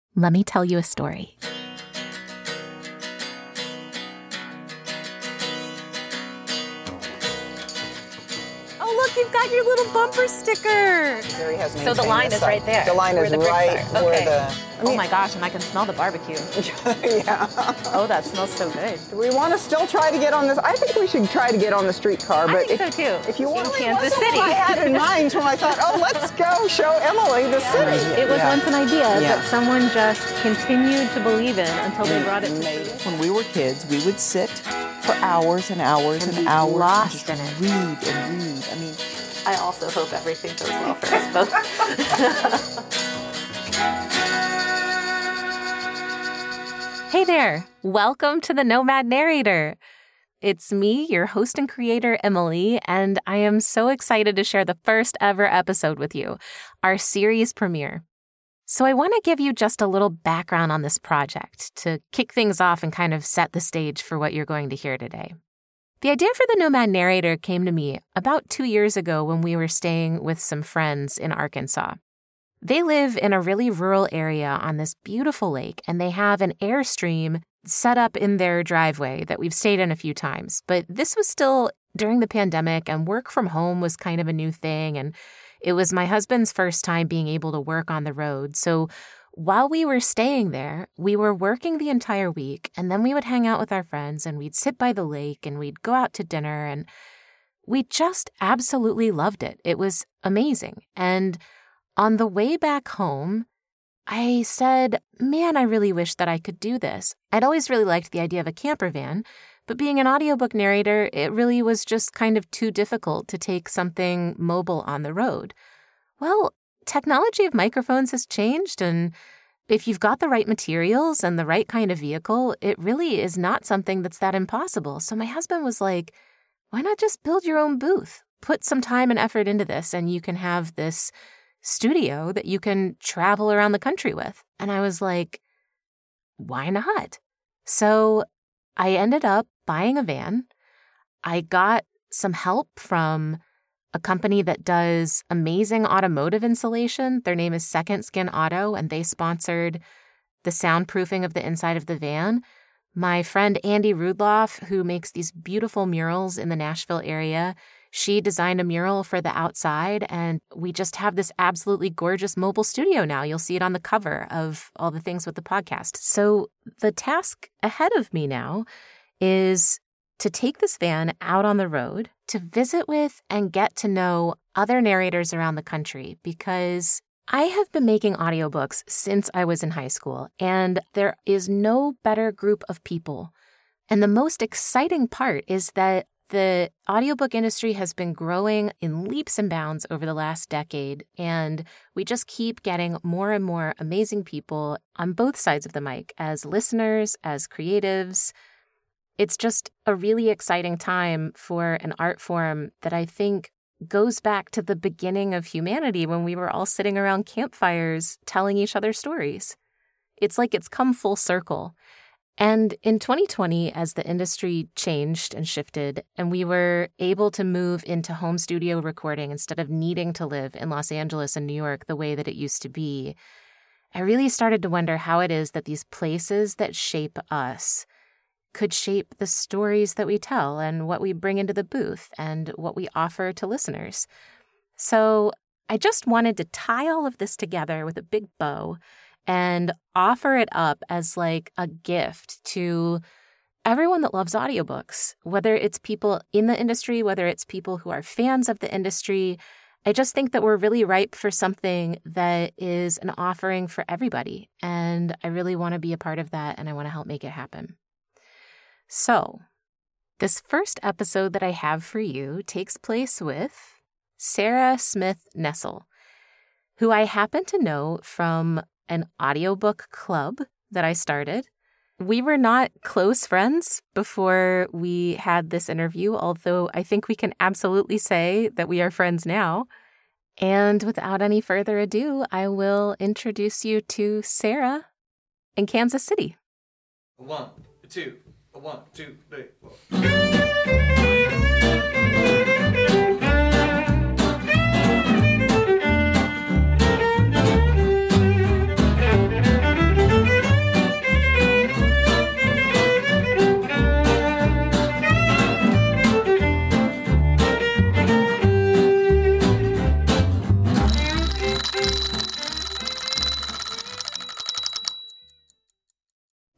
Let me tell you a story. You've got your little bumper sticker. So the line is right there. The line is right where the... Oh my gosh, and I can smell the barbecue. Yeah. Oh, that smells so good. Do we want to still try to get on this? I think we should try to get on the streetcar. I think so too. If you want, Kansas City. I had in mind when I thought, let's go show Emily the city. It was once an idea that someone just continued to believe in until they brought it to me. When we were kids, we would sit for hours and hours and hours lost and just read and read. I mean, I also hope everything goes well for us both. Hey there, welcome to the Nomad Narrator. It's me, your host and creator, Emily, and I am so excited to share the first ever episode with you, our series premiere. So I want to give you just a little background on this project to kick things off and kind of set the stage for what you're going to hear today. The idea for the Nomad Narrator came to me about 2 years ago when we were staying with some friends in Arkansas. They live in a really rural area on this beautiful lake, and they have an Airstream set up in their driveway that we've stayed in a few times. But this was still during the pandemic, and work from home was kind of a new thing, and it was my husband's first time being able to work on the road. So while we were staying there, we were working the entire week, and then we would hang out with our friends, and we'd sit by the lake, and we'd go out to dinner, and we just absolutely loved it. It was amazing. And on the way back home, I said, man, I really wish that I could do this. I'd always really liked the idea of a camper van, but being an audiobook narrator, it really was just kind of too difficult to take something mobile on the road. Well, technology of microphones has changed, and if you've got the right materials and the right kind of vehicle, it really is not something that's that impossible. So my husband was like, why not just build your own booth? Put some time and effort into this, and you can have this studio that you can travel around the country with. And I was like, why not? So I ended up buying a van. I got some help from a company that does amazing automotive insulation. Their name is Second Skin Auto, and they sponsored the soundproofing of the inside of the van. My friend Andy Rudloff, who makes these beautiful murals in the Nashville area, she designed a mural for the outside, and we just have this absolutely gorgeous mobile studio now. You'll see it on the cover of all the things with the podcast. So the task ahead of me now is to take this van out on the road to visit with and get to know other narrators around the country, because I have been making audiobooks since I was in high school, and there is no better group of people. And the most exciting part is that the audiobook industry has been growing in leaps and bounds over the last decade, and we just keep getting more and more amazing people on both sides of the mic, as listeners, as creatives. It's just a really exciting time for an art form that I think goes back to the beginning of humanity when we were all sitting around campfires telling each other stories. It's like it's come full circle. And in 2020, as the industry changed and shifted, and we were able to move into home studio recording instead of needing to live in Los Angeles and New York the way that it used to be, I really started to wonder how it is that these places that shape us could shape the stories that we tell and what we bring into the booth and what we offer to listeners. So I just wanted to tie all of this together with a big bow and offer it up as like a gift to everyone that loves audiobooks, whether it's people in the industry, whether it's people who are fans of the industry. I just think that we're really ripe for something that is an offering for everybody. And I really want to be a part of that, and I want to help make it happen. So this first episode that I have for you takes place with Sarah Smith Nessel, who I happen to know from an audiobook club that I started. We were not close friends before we had this interview, although I think we can absolutely say that we are friends now. And without any further ado, I will introduce you to Sarah in Kansas City. 1, 2, 1, 2, 3, 4.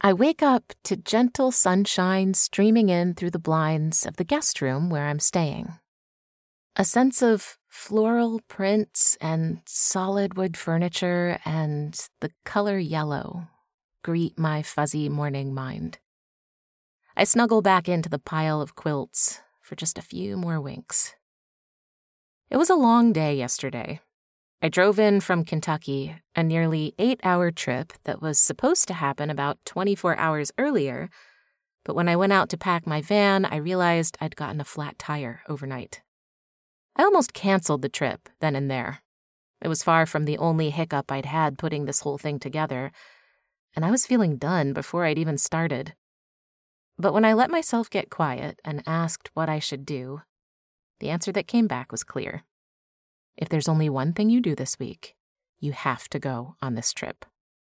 I wake up to gentle sunshine streaming in through the blinds of the guest room where I'm staying. A sense of floral prints and solid wood furniture and the color yellow greet my fuzzy morning mind. I snuggle back into the pile of quilts for just a few more winks. It was a long day yesterday. I drove in from Kentucky, a nearly 8-hour trip that was supposed to happen about 24 hours earlier, but when I went out to pack my van, I realized I'd gotten a flat tire overnight. I almost canceled the trip then and there. It was far from the only hiccup I'd had putting this whole thing together, and I was feeling done before I'd even started. But when I let myself get quiet and asked what I should do, the answer that came back was clear. If there's only one thing you do this week, you have to go on this trip.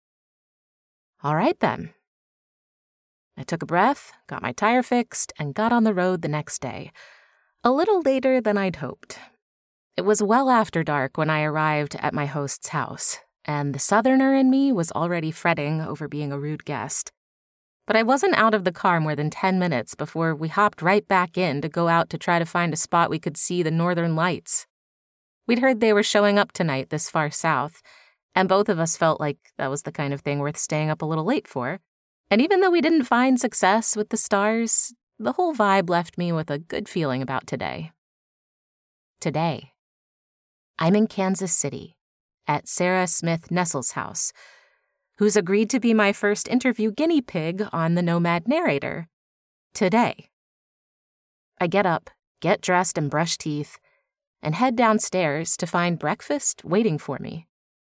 All right, then. I took a breath, got my tire fixed, and got on the road the next day, a little later than I'd hoped. It was well after dark when I arrived at my host's house, and the Southerner in me was already fretting over being a rude guest. But I wasn't out of the car more than 10 minutes before we hopped right back in to go out to try to find a spot we could see the northern lights. We'd heard they were showing up tonight this far south, and both of us felt like that was the kind of thing worth staying up a little late for. And even though we didn't find success with the stars, the whole vibe left me with a good feeling about today. Today, I'm in Kansas City at Sarah Smith Nestle's house, who's agreed to be my first interview guinea pig on the Nomad Narrator. Today. I get up, get dressed and brush teeth, and head downstairs to find breakfast waiting for me.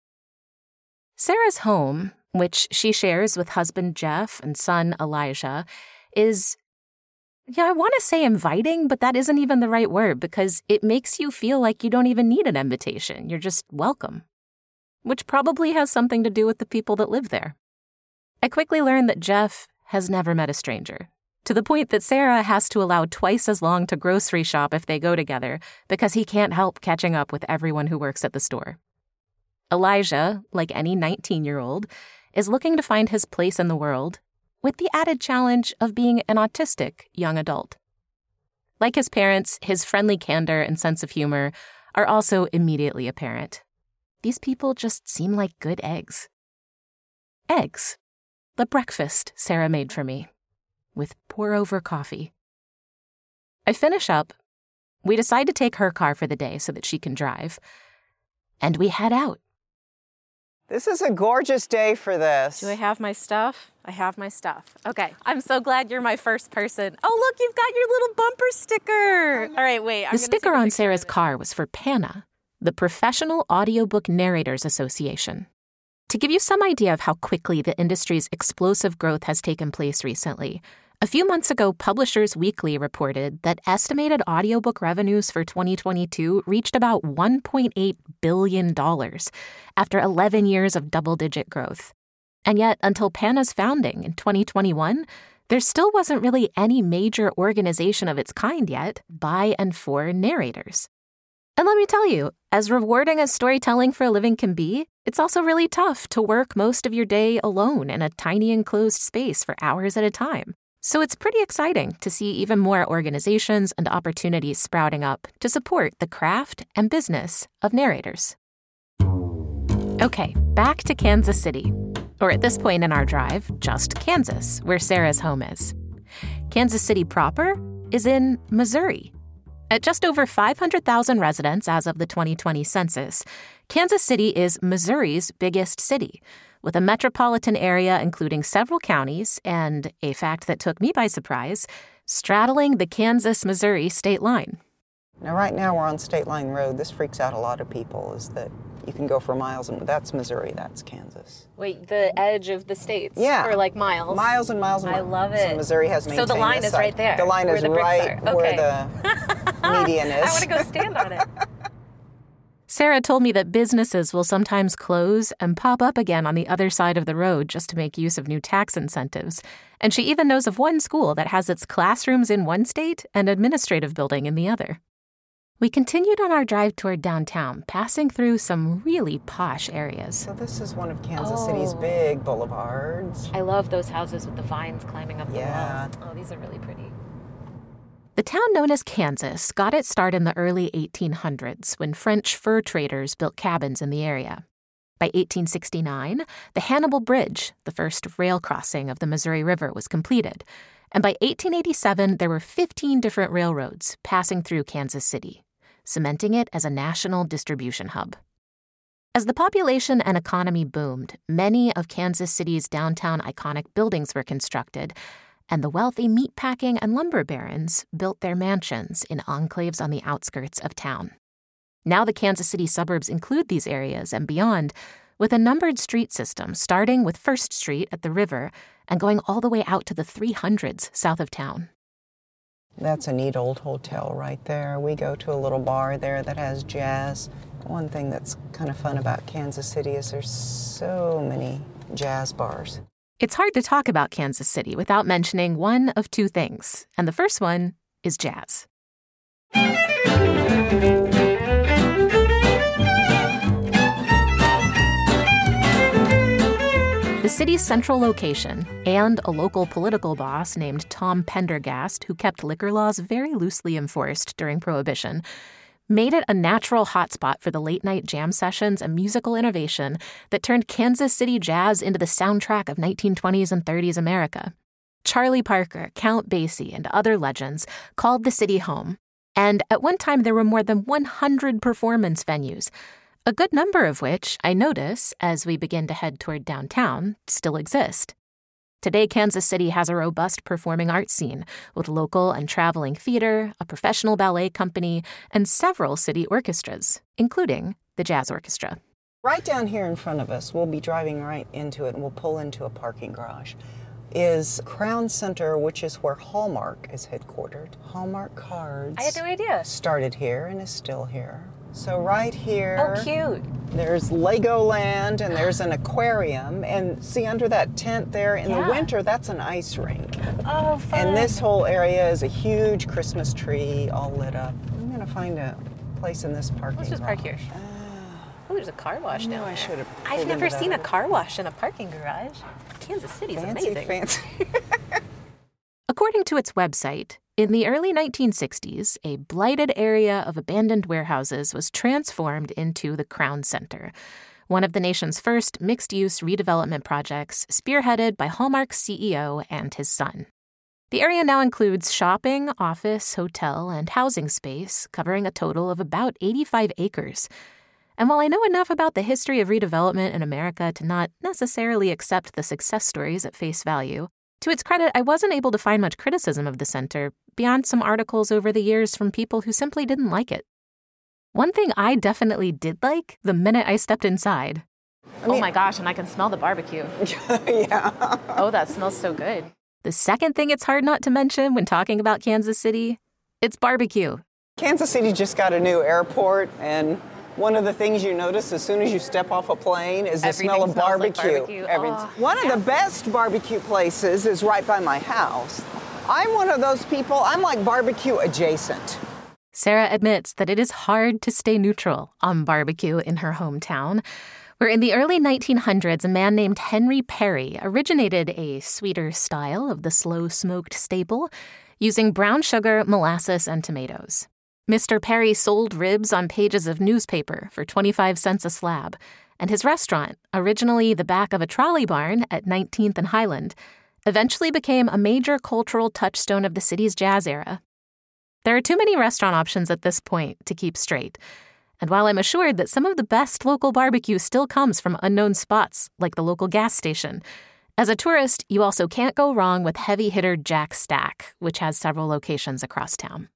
Sarah's home, which she shares with husband Jeff and son Elijah, is, I want to say inviting, but that isn't even the right word because it makes you feel like you don't even need an invitation. You're just welcome, which probably has something to do with the people that live there. I quickly learned that Jeff has never met a stranger, to the point that Sarah has to allow twice as long to grocery shop if they go together because he can't help catching up with everyone who works at the store. Elijah, like any 19-year-old, is looking to find his place in the world with the added challenge of being an autistic young adult. Like his parents, his friendly candor and sense of humor are also immediately apparent. These people just seem like good eggs. Eggs. The breakfast Sarah made for me, with pour-over coffee. I finish up. We decide to take her car for the day so that she can drive. And we head out. This is a gorgeous day for this. Do I have my stuff? I have my stuff. Okay. I'm so glad you're my first person. Oh, look, you've got your little bumper sticker. All right, wait. The sticker on Sarah's car was for PANA, the Professional Audiobook Narrators Association. To give you some idea of how quickly the industry's explosive growth has taken place recently, a few months ago, Publishers Weekly reported that estimated audiobook revenues for 2022 reached about $1.8 billion after 11 years of double-digit growth. And yet, until PANA's founding in 2021, there still wasn't really any major organization of its kind yet by and for narrators. And let me tell you, as rewarding as storytelling for a living can be, it's also really tough to work most of your day alone in a tiny enclosed space for hours at a time. So it's pretty exciting to see even more organizations and opportunities sprouting up to support the craft and business of narrators. Okay, back to Kansas City. Or at this point in our drive, just Kansas, where Sarah's home is. Kansas City proper is in Missouri. At just over 500,000 residents as of the 2020 census, Kansas City is Missouri's biggest city, with a metropolitan area including several counties and, a fact that took me by surprise, straddling the Kansas-Missouri state line. Now, right now we're on State Line Road. This freaks out a lot of people, is that you can go for miles, and that's Missouri, that's Kansas. Wait, the edge of the states? Yeah. For like miles? Miles and miles and miles. I love it. So Missouri has maintained So the line this is side. right there? The line is right where the median is. I want to go stand on it. Sarah told me that businesses will sometimes close and pop up again on the other side of the road just to make use of new tax incentives. And she even knows of one school that has its classrooms in one state and administrative building in the other. We continued on our drive toward downtown, passing through some really posh areas. So this is one of Kansas City's big boulevards. I love those houses with the vines climbing up the walls. Oh, these are really pretty. The town known as Kansas got its start in the early 1800s when French fur traders built cabins in the area. By 1869, the Hannibal Bridge, the first rail crossing of the Missouri River, was completed. And by 1887, there were 15 different railroads passing through Kansas City, cementing it as a national distribution hub. As the population and economy boomed, many of Kansas City's downtown iconic buildings were constructed, and the wealthy meatpacking and lumber barons built their mansions in enclaves on the outskirts of town. Now the Kansas City suburbs include these areas and beyond, with a numbered street system starting with First Street at the river and going all the way out to the 300s south of town. That's a neat old hotel right there. We go to a little bar there that has jazz. One thing that's kind of fun about Kansas City is there's so many jazz bars. It's hard to talk about Kansas City without mentioning one of two things, and the first one is jazz. The city's central location and a local political boss named Tom Pendergast, who kept liquor laws very loosely enforced during Prohibition, made it a natural hotspot for the late-night jam sessions and musical innovation that turned Kansas City jazz into the soundtrack of 1920s and 30s America. Charlie Parker, Count Basie, and other legends called the city home, and at one time there were more than 100 performance venues, a good number of which, I notice, as we begin to head toward downtown, still exist. Today, Kansas City has a robust performing arts scene with local and traveling theater, a professional ballet company, and several city orchestras, including the Jazz Orchestra. Right down here in front of us, we'll be driving right into it and we'll pull into a parking garage, is Crown Center, which is where Hallmark is headquartered. Hallmark Cards. I had no idea. Started here and is still here. So right here, Oh, cute. There's Legoland and there's an aquarium. And see under that tent there, in the winter, that's an ice rink. Oh, fun. And this whole area is a huge Christmas tree all lit up. I'm going to find a place in this parking Let's just garage. park here. Oh, there's a car wash down there. I should have. I've never seen a car wash in a parking garage. Kansas City's amazing. Fancy. According to its website, in the early 1960s, a blighted area of abandoned warehouses was transformed into the Crown Center, one of the nation's first mixed-use redevelopment projects spearheaded by Hallmark's CEO and his son. The area now includes shopping, office, hotel, and housing space, covering a total of about 85 acres. And while I know enough about the history of redevelopment in America to not necessarily accept the success stories at face value, to its credit, I wasn't able to find much criticism of the center beyond some articles over the years from people who simply didn't like it. One thing I definitely did like the minute I stepped inside. Oh my gosh, and I can smell the barbecue. Yeah. Oh, that smells so good. The second thing it's hard not to mention when talking about Kansas City, it's barbecue. Kansas City just got a new airport, and one of the things you notice as soon as you step off a plane is the smell of barbecue. One of the best barbecue places is right by my house. I'm one of those people, I'm like barbecue adjacent. Sarah admits that it is hard to stay neutral on barbecue in her hometown, where in the early 1900s, a man named Henry Perry originated a sweeter style of the slow-smoked staple using brown sugar, molasses, and tomatoes. Mr. Perry sold ribs on pages of newspaper for 25 cents a slab, and his restaurant, originally the back of a trolley barn at 19th and Highland, eventually became a major cultural touchstone of the city's jazz era. There are too many restaurant options at this point to keep straight, and while I'm assured that some of the best local barbecue still comes from unknown spots like the local gas station, as a tourist, you also can't go wrong with heavy hitter Jack Stack, which has several locations across town.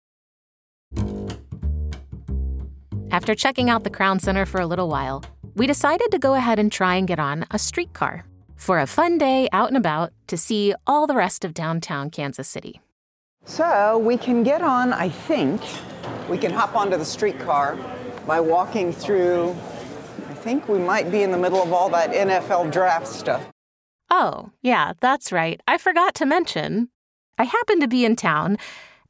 After checking out the Crown Center for a little while, we decided to go ahead and try and get on a streetcar for a fun day out and about to see all the rest of downtown Kansas City. So we can get on, I think, we can hop onto the streetcar by walking through, I think we might be in the middle of all that NFL draft stuff. Oh, yeah, that's right. I forgot to mention, I happened to be in town,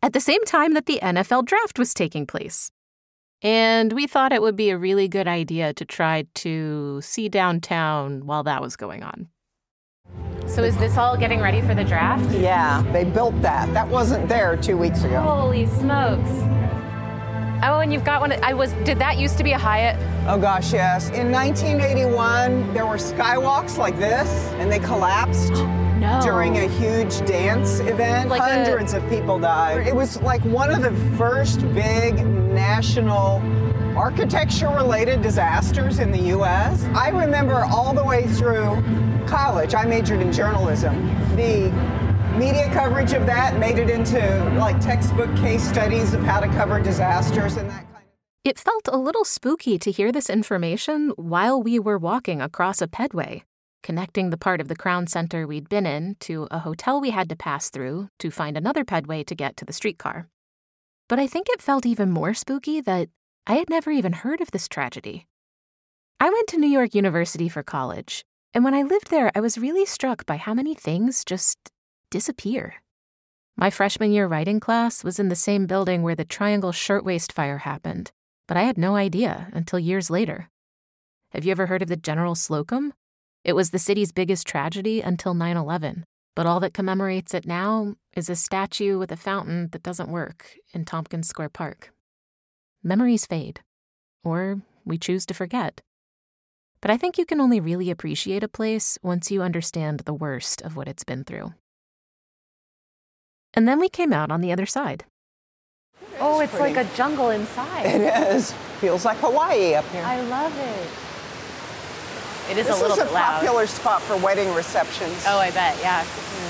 at the same time that the NFL draft was taking place. And we thought it would be a really good idea to try to see downtown while that was going on. So is this all getting ready for the draft? Yeah, they built that. That wasn't there 2 weeks ago. Holy smokes. Oh, and you've got one. Did that used to be a Hyatt? Oh gosh, yes. In 1981, there were skywalks like this, and they collapsed. No. During a huge dance event. Like Hundreds of people died. It was like one of the first big national architecture-related disasters in the U.S. I remember all the way through college, I majored in journalism. The media coverage of that made it into like textbook case studies of how to cover disasters and that kind of thing. It felt a little spooky to hear this information while we were walking across a pedway, connecting the part of the Crown Center we'd been in to a hotel we had to pass through to find another pedway to get to the streetcar. But I think it felt even more spooky that I had never even heard of this tragedy. I went to New York University for college, and when I lived there, I was really struck by how many things just disappear. My freshman year writing class was in the same building where the Triangle Shirtwaist Fire happened, but I had no idea until years later. Have you ever heard of the General Slocum? It was the city's biggest tragedy until 9/11, but all that commemorates it now is a statue with a fountain that doesn't work in Tompkins Square Park. Memories fade, or we choose to forget. But I think you can only really appreciate a place once you understand the worst of what it's been through. And then we came out on the other side. Oh, it's like a jungle inside. It is. Feels like Hawaii up here. I love it. It is a little bit loud. This is a popular spot for wedding receptions. Oh, I bet, yeah.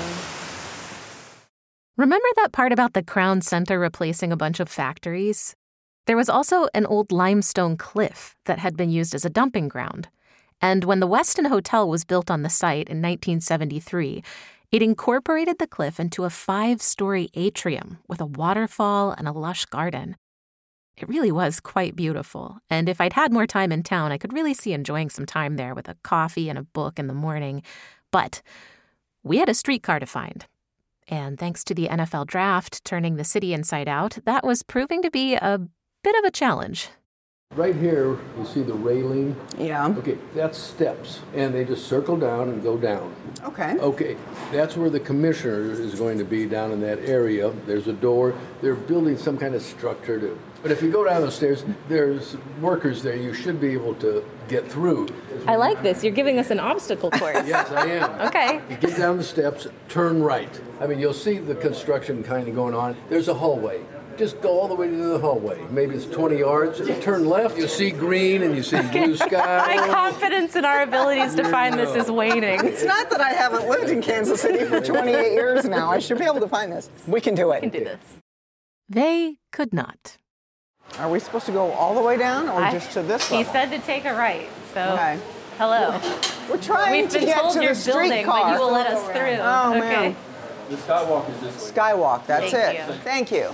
Remember that part about the Crown Center replacing a bunch of factories? There was also an old limestone cliff that had been used as a dumping ground. And when the Westin Hotel was built on the site in 1973, it incorporated the cliff into a 5-story atrium with a waterfall and a lush garden. It really was quite beautiful, and if I'd had more time in town, I could really see enjoying some time there with a coffee and a book in the morning. But we had a streetcar to find. And thanks to the NFL draft turning the city inside out, that was proving to be a bit of a challenge. Right here, you see the railing? Yeah. Okay, that's steps, and they just circle down and go down. Okay. Okay, that's where the commissioner is going to be, down in that area. There's a door. They're building some kind of structure to... But if you go down the stairs, there's workers there. You should be able to get through. I like this. You're giving us an obstacle course. Yes, I am. Okay. You get down the steps, turn right. I mean, you'll see the construction kind of going on. There's a hallway. Just go all the way to the hallway. Maybe it's 20 yards. You turn left, you see green and you see blue sky. My confidence in our abilities to find this is waning. It's not that I haven't lived in Kansas City for 28 years now. I should be able to find this. We can do it. We can do this. They could not. Are we supposed to go all the way down or just to this level? He said to take a right, so okay. Hello. We're trying to get to the streetcar. But you will let us through. Oh, okay. Man. The skywalk is this way. Skywalk, that's Thank it. you. Thank you.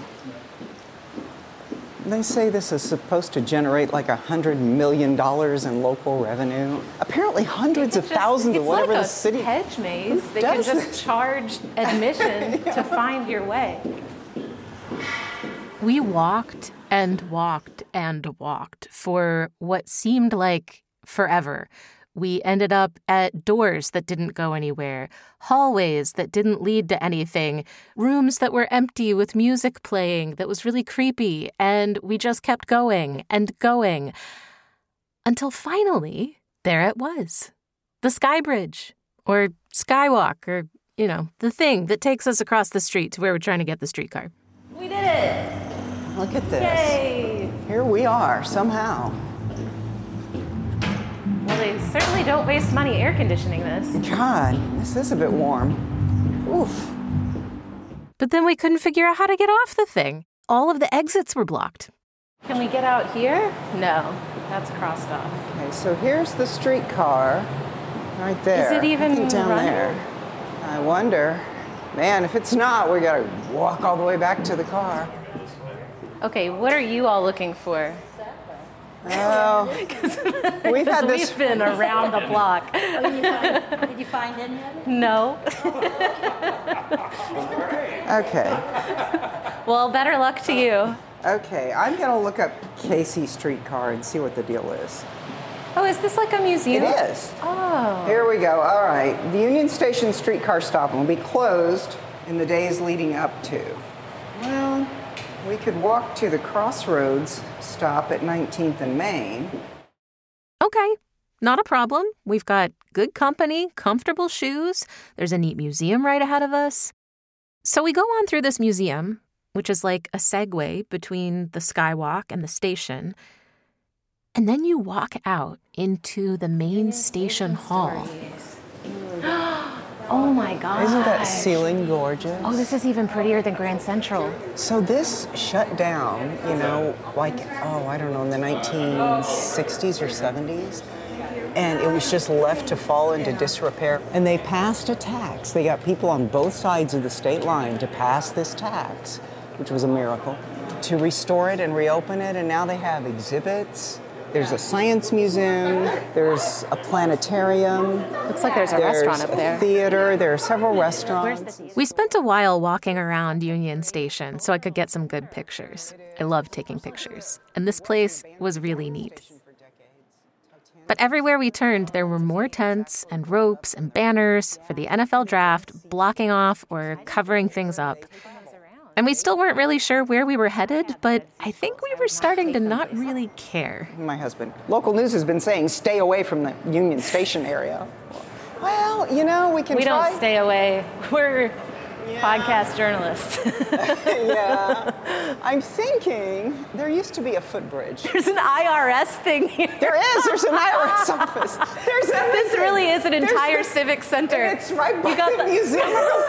They say this is supposed to generate like $100 million in local revenue. Apparently hundreds of thousands of whatever the city... It's like a hedge maze. They can just charge admission to find your way. We walked and walked and walked for what seemed like forever. We ended up at doors that didn't go anywhere, hallways that didn't lead to anything, rooms that were empty with music playing that was really creepy, and we just kept going and going. Until finally, there it was. The Sky Bridge, or Skywalk, or, the thing that takes us across the street to where we're trying to get the streetcar. We did it! Look at this. Yay! Here we are, somehow. Well, they certainly don't waste money air conditioning this. God, this is a bit warm. Oof. But then we couldn't figure out how to get off the thing. All of the exits were blocked. Can we get out here? No, that's crossed off. Okay, so here's the streetcar right there. Is it even I think down running? there? I wonder. Man, if it's not, we gotta walk all the way back to the car. Okay, what are you all looking for? Oh, we've been around the block. Did you find any of it? No. Okay. Well, better luck to you. Okay, I'm going to look up Casey Streetcar and see what the deal is. Oh, is this like a museum? It is. Oh. Here we go. All right. The Union Station streetcar stop will be closed in the days leading up to. Well, we could walk to the Crossroads stop at 19th and Main. Okay, not a problem. We've got good company, comfortable shoes. There's a neat museum right ahead of us. So we go on through this museum, which is like a segue between the Skywalk and the station. And then you walk out into the main station hall. Oh my God. Isn't that ceiling gorgeous? Oh, this is even prettier than Grand Central. So this shut down, like, I don't know, in the 1960s or 70s. And it was just left to fall into disrepair. And they passed a tax. They got people on both sides of the state line to pass this tax, which was a miracle, to restore it and reopen it. And now they have exhibits. There's a science museum. There's a planetarium. Looks like there's a restaurant up there. There's a theater. There are several restaurants. We spent a while walking around Union Station so I could get some good pictures. I love taking pictures. And this place was really neat. But everywhere we turned, there were more tents and ropes and banners for the NFL draft, blocking off or covering things up. And we still weren't really sure where we were headed, but I think we were starting to not really care. My husband. Local news has been saying stay away from the Union Station area. Well, we can We try. don't stay away. We're podcast journalists. Yeah. I'm thinking there used to be a footbridge. There's an IRS thing here. There is. There's an IRS office. There's everything. This really is an entire civic center. And it's right by the museum.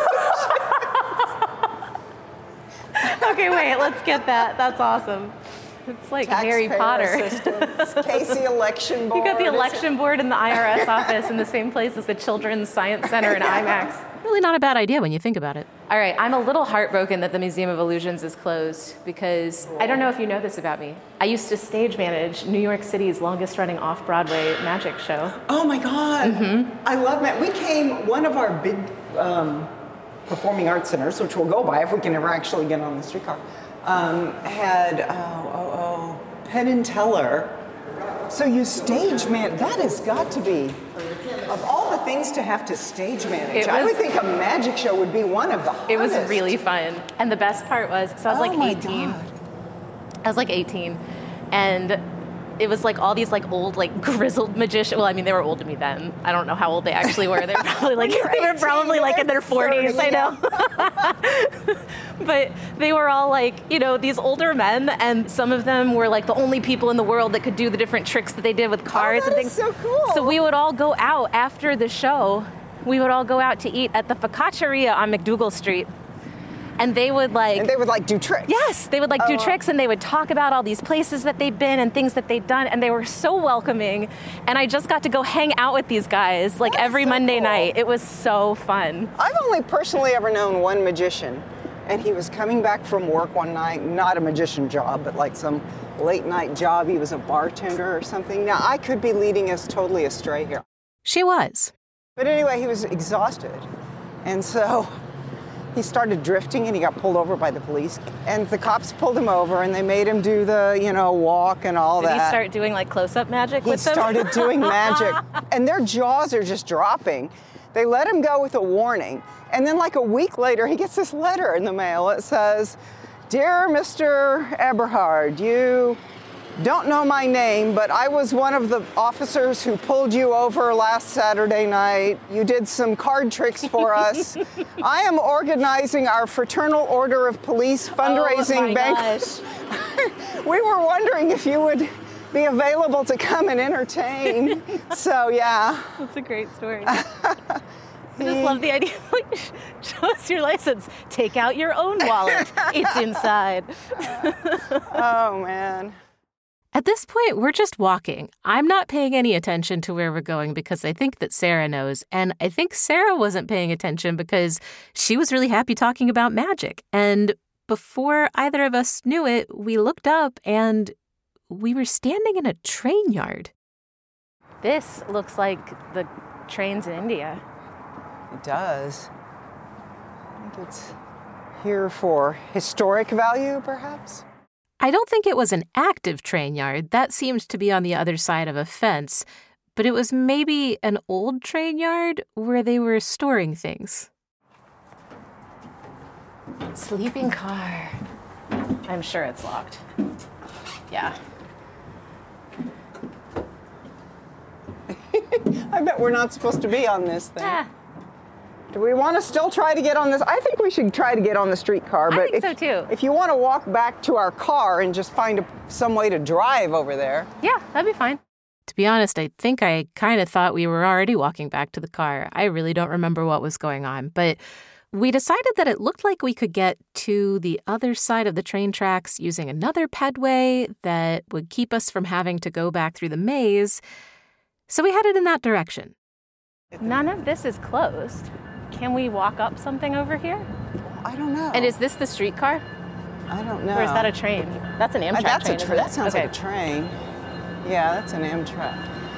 Okay, wait, let's get that. That's awesome. It's like Harry Potter. Casey election board. You got the election board in the IRS office in the same place as the Children's Science Center and IMAX. Really not a bad idea when you think about it. All right, I'm a little heartbroken that the Museum of Illusions is closed because I don't know if you know this about me. I used to stage manage New York City's longest running off-Broadway magic show. Oh my God. Mm-hmm. I love that. We came, one of our big performing arts centers, which we'll go by if we can ever actually get on the streetcar, had Penn and Teller. So you stage man, that has got to be, of all the things to have to stage manage, I would think a magic show would be one of the hardest. It was really fun. And the best part was, so I was like 18. God. I was like 18. And it was like all these like old like grizzled magicians. Well, I mean, they were old to me then. I don't know how old they actually were. They were probably like like in their 40s. I know. But they were all like, these older men, and some of them were like the only people in the world that could do the different tricks that they did with cards and things. So cool. So we would all go out after the show. We would all go out to eat at the Focacceria on McDougal Street. And they would do tricks. Yes, they would do tricks, and they would talk about all these places that they'd been and things that they'd done, and they were so welcoming. And I just got to go hang out with these guys every Monday night. It was so fun. I've only personally ever known one magician, and he was coming back from work one night, not a magician job, but like some late night job. He was a bartender or something. Now, I could be leading us totally astray here. She was. But anyway, he was exhausted. And so he started drifting and he got pulled over by the police. And the cops pulled him over and they made him do the, walk and all that. Did he start doing like close-up magic with them? He started doing magic. And their jaws are just dropping. They let him go with a warning. And then like a week later, he gets this letter in the mail. It says, "Dear Mr. Eberhard, you don't know my name, but I was one of the officers who pulled you over last Saturday night. You did some card tricks for us. I am organizing our Fraternal Order of Police fundraising banquet. We were wondering if you would be available to come and entertain." So, yeah. That's a great story. I just love the idea of show us your license. Take out your own wallet. It's inside. Oh, man. At this point, we're just walking. I'm not paying any attention to where we're going because I think that Sarah knows. And I think Sarah wasn't paying attention because she was really happy talking about magic. And before either of us knew it, we looked up and we were standing in a train yard. This looks like the trains in India. It does. I think it's... here for historic value, perhaps? I don't think it was an active train yard. That seemed to be on the other side of a fence. But it was maybe an old train yard where they were storing things. Sleeping car. I'm sure it's locked. Yeah. I bet we're not supposed to be on this thing. Do we want to still try to get on this? I think we should try to get on the streetcar. But I think so too. If you want to walk back to our car and just find some way to drive over there. Yeah, that'd be fine. To be honest, I think I kind of thought we were already walking back to the car. I really don't remember what was going on, but we decided that it looked like we could get to the other side of the train tracks using another pedway that would keep us from having to go back through the maze. So we headed in that direction. None of this is closed. Can we walk up something over here? I don't know. And is this the streetcar? I don't know. Or is that a train? That's an Amtrak train. That sounds like a train. Yeah, that's an Amtrak.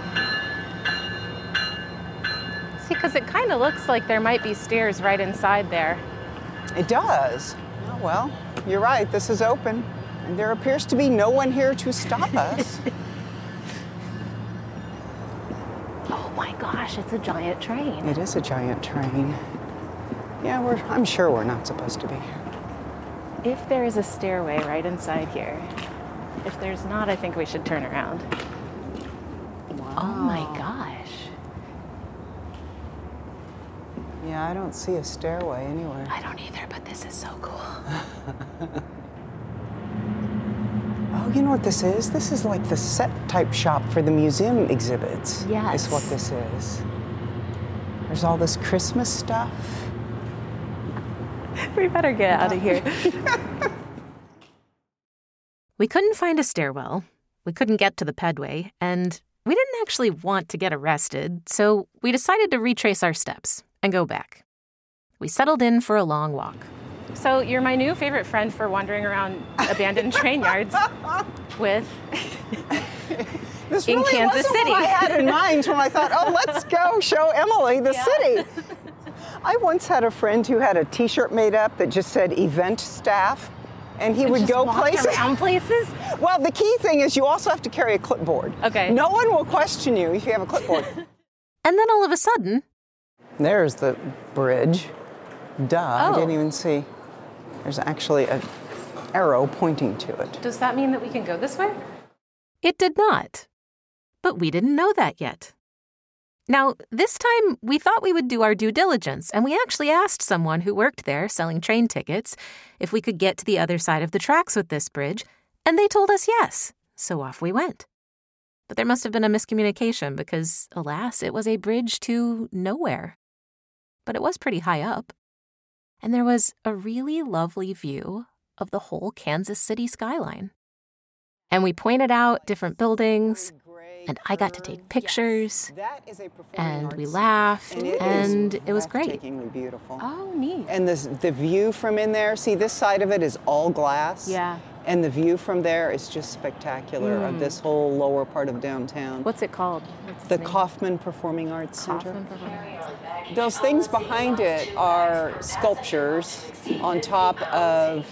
See, because it kind of looks like there might be stairs right inside there. It does. Oh, well, you're right. This is open. And there appears to be no one here to stop us. Oh my gosh, it's a giant train. It is a giant train. Yeah, I'm sure we're not supposed to be here. If there is a stairway right inside here. If there's not, I think we should turn around. Wow. Oh my gosh. Yeah, I don't see a stairway anywhere. I don't either, but this is so cool. Oh, you know what this is? This is like the set type shop for the museum exhibits. Yes. Is what this is. There's all this Christmas stuff. We better get out of here. We couldn't find a stairwell, we couldn't get to the pedway, and we didn't actually want to get arrested, so we decided to retrace our steps and go back. We settled in for a long walk. So you're my new favorite friend for wandering around abandoned train yards with This in really Kansas wasn't City. what I had in mind when I thought, oh, let's go show Emily the city. I once had a friend who had a T-shirt made up that just said event staff. And he would go places. Around places? Well, the key thing is you also have to carry a clipboard. Okay. No one will question you if you have a clipboard. And then all of a sudden... There's the bridge. Duh, Oh. I didn't even see. There's actually an arrow pointing to it. Does that mean that we can go this way? It did not. But we didn't know that yet. Now, this time, we thought we would do our due diligence, and we actually asked someone who worked there selling train tickets if we could get to the other side of the tracks with this bridge, and they told us yes, so off we went. But there must have been a miscommunication because, alas, it was a bridge to nowhere. But it was pretty high up, and there was a really lovely view of the whole Kansas City skyline. And we pointed out different buildings, and I got to take pictures, and we laughed, and it was great. Breathtakingly beautiful. Oh, neat. And the view from in there, see, this side of it is all glass. Yeah. And the view from there is just spectacular of this whole lower part of downtown. What's it called? What's The its name? Kaufman Performing Arts Center. Kaufman Performing Arts. Those things behind it are sculptures on top of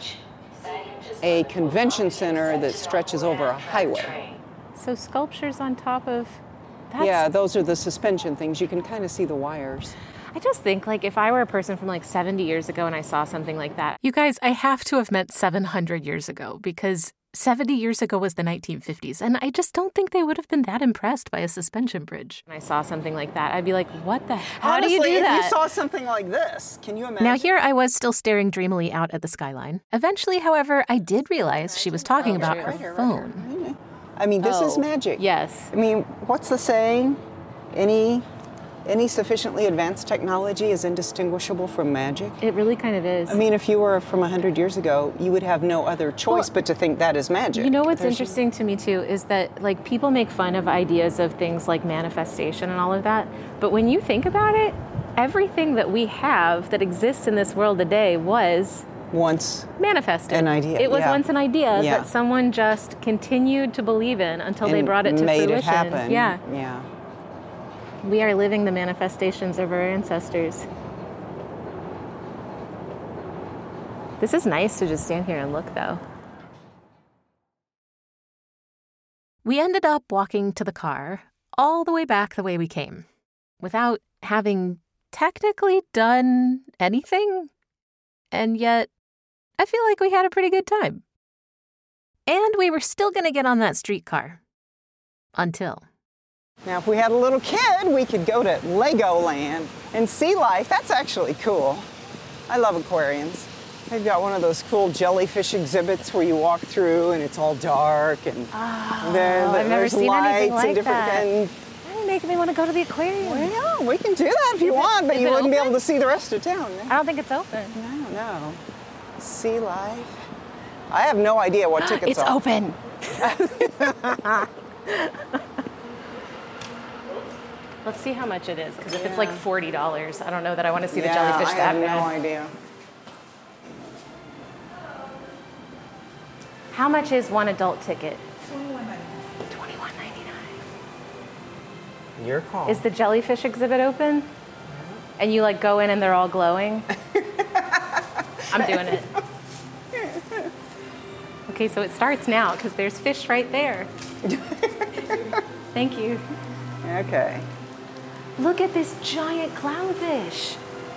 a convention center that stretches over a highway. So sculptures on top of... Yeah, those are the suspension things. You can kind of see the wires. I just think, like, if I were a person from, 70 years ago and I saw something like that... You guys, I have to have meant 700 years ago, because 70 years ago was the 1950s, and I just don't think they would have been that impressed by a suspension bridge. When I saw something like that, I'd be like, what the... How Honestly, do you do that? if you saw something like this, can you imagine? Now here I was still staring dreamily out at the skyline. Eventually, however, I did realize she was talking about her phone. I mean, this is magic. Yes. I mean, what's the saying? Any sufficiently advanced technology is indistinguishable from magic. It really kind of is. I mean, if you were from 100 years ago, you would have no other choice but to think that is magic. You know what's interesting to me, too, is that, people make fun of ideas of things like manifestation and all of that. But when you think about it, everything that we have that exists in this world today was... once manifested. An idea. It was yeah. once an idea Yeah. that someone just continued to believe in until they brought it to made fruition. It happen. Yeah. Yeah. We are living the manifestations of our ancestors. This is nice to just stand here and look, though. We ended up walking to the car all the way back the way we came, without having technically done anything. And yet, I feel like we had a pretty good time. And we were still going to get on that streetcar. Until. Now, if we had a little kid, we could go to Legoland and Sea Life. That's actually cool. I love aquariums. They've got one of those cool jellyfish exhibits where you walk through and it's all dark and I've never seen anything like that. That makes me want to go to the aquarium. Well, yeah, we can do that if you want, but you wouldn't be able to see the rest of town. I don't think it's open. No. Sea Life. I have no idea what tickets are. It's open. Let's see how much it is, because if it's like $40, I don't know that I want to see the jellyfish that bad. I have no idea. How much is one adult ticket? $21.99. Your call. Is the jellyfish exhibit open? And you like go in and they're all glowing? I'm doing it. Okay, so it starts now because there's fish right there. Thank you. Okay. Look at this giant clownfish.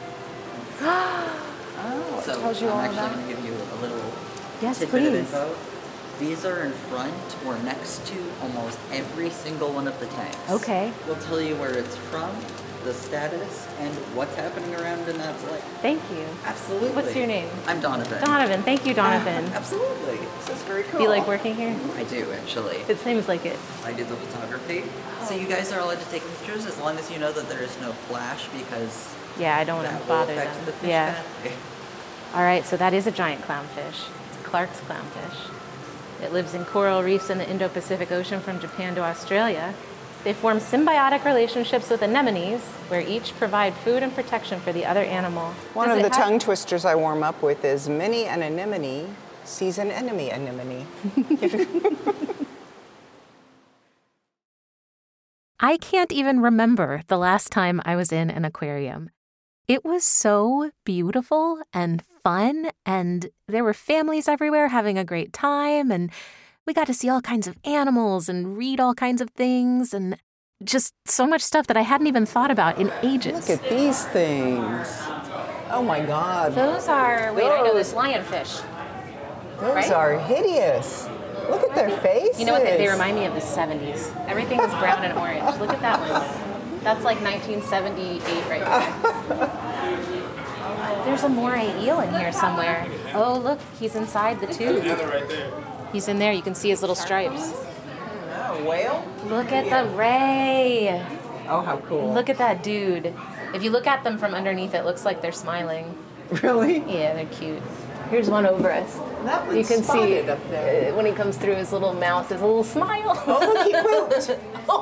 Oh, so tells you all I'm about actually going to give you a little Yes, tidbit of please. info. These are in front or next to almost every single one of the tanks. Okay. We'll tell you where it's from, the status, and what's happening around in that lake. Thank you. Absolutely. What's your name? I'm Donovan. Donovan. Thank you, Donovan. Absolutely. This is very cool. Do you like working here? I do, actually. It seems like it. I do the photography. So you guys are allowed to take pictures as long as you know that there is no flash, because Yeah, I don't want that to will bother affect them. the fish Yeah. badly. All right, so that is a giant clownfish. It's Clark's clownfish. It lives in coral reefs in the Indo-Pacific Ocean from Japan to Australia. They form symbiotic relationships with anemones, where each provide food and protection for the other animal. One of the tongue twisters I warm up with is many an anemone sees an enemy anemone. I can't even remember the last time I was in an aquarium. It was so beautiful and fun, and there were families everywhere having a great time, and we got to see all kinds of animals and read all kinds of things, and just so much stuff that I hadn't even thought about in ages. Look at these things. Oh my God. Those are, wait, I know this, lionfish. Those are hideous. Look at their faces. You know what, they remind me of the 70s. Everything is brown and orange. Look at that one. That's like 1978 right there. There's a moray eel in here somewhere. Oh, look, he's inside the tube. He's in there. You can see his little stripes. Oh, whale? Look at the ray. Oh, how cool. Look at that dude. If you look at them from underneath, it looks like they're smiling. Really? Yeah, they're cute. Here's one over us. That one's You can see spotted up there. when he comes through, his little mouth is a little smile. Oh, look, he pooped.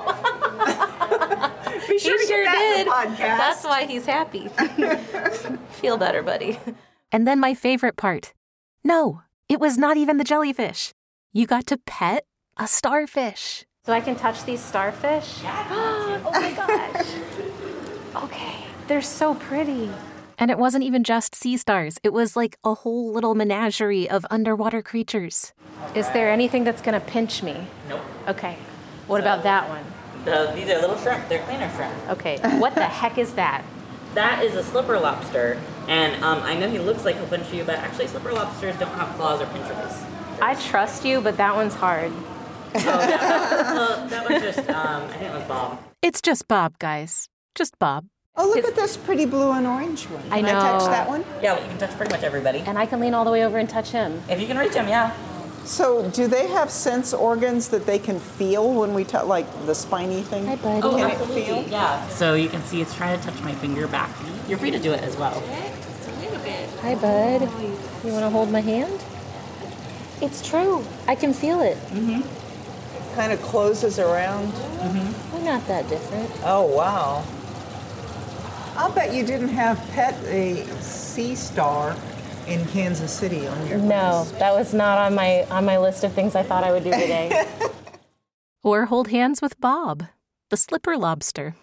Be sure He to sure get that in did. the podcast. That's why he's happy. Feel better, buddy. And then my favorite part. No, it was not even the jellyfish. You got to pet a starfish. So I can touch these starfish? Oh my gosh. Okay. They're so pretty. And it wasn't even just sea stars. It was like a whole little menagerie of underwater creatures. Is there anything that's going to pinch me? Nope. Okay. What about that one? These are little shrimp. They're cleaner shrimp. Okay. What the heck is that? That is a slipper lobster, and I know he looks like he'll pinch you, but actually slipper lobsters don't have claws or pinchers. I trust you, but that one's hard. That was just, I think it was Bob. It's just Bob, guys. Just Bob. Oh, look at this pretty blue and orange one. I Can know. I touch that one? Yeah, well, you can touch pretty much everybody. And I can lean all the way over and touch him. If you can reach him, yeah. So, do they have sense organs that they can feel when we touch, like the spiny thing? Hi, buddy. Oh, Can it absolutely. feel? Yeah. So you can see it's trying to touch my finger back. You're free to do it as well. Hi, bud. You want to hold my hand? It's true. I can feel it. Kind of closes around. We're not that different. Oh, wow. I'll bet you didn't have pet a sea star in Kansas City on your No, list. that was not on my list of things I thought I would do today. Or hold hands with Bob, the slipper lobster.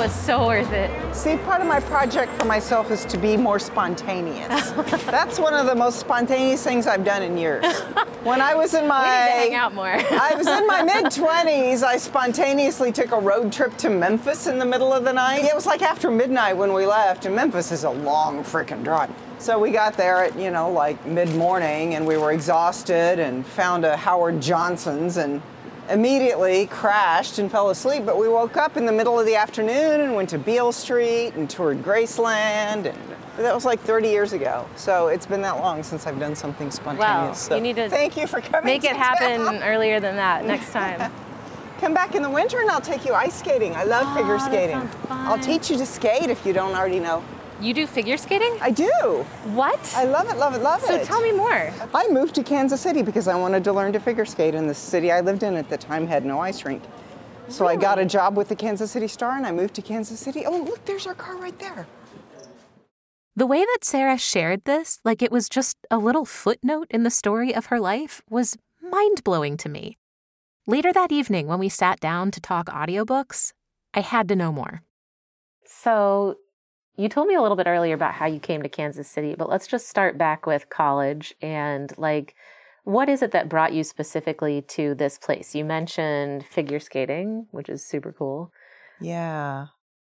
it's so worth it. See, part of my project for myself is to be more spontaneous. That's one of the most spontaneous things I've done in years. When I was in my... We need to hang out more. I was in my mid-20s, I spontaneously took a road trip to Memphis in the middle of the night. It was like after midnight when we left, and Memphis is a long freaking drive. So we got there at, like mid-morning, and we were exhausted and found a Howard Johnson's and immediately crashed and fell asleep. But we woke up in the middle of the afternoon and went to Beale Street and toured Graceland. And that was like 30 years ago. So it's been that long since I've done something spontaneous. Wow, so you need to thank you for coming. Make it happen earlier than that next time. Come back in the winter and I'll take you ice skating. I love figure skating. That sounds fun. I'll teach you to skate if you don't already know. You do figure skating? I do. What? I love it, love it, love it. So tell me more. I moved to Kansas City because I wanted to learn to figure skate, and the city I lived in at the time had no ice rink. So I got a job with the Kansas City Star and I moved to Kansas City. Oh, look, there's our car right there. The way that Sarah shared this, like it was just a little footnote in the story of her life, was mind-blowing to me. Later that evening, when we sat down to talk audiobooks, I had to know more. So you told me a little bit earlier about how you came to Kansas City, but let's just start back with college and what is it that brought you specifically to this place? You mentioned figure skating, which is super cool. Yeah.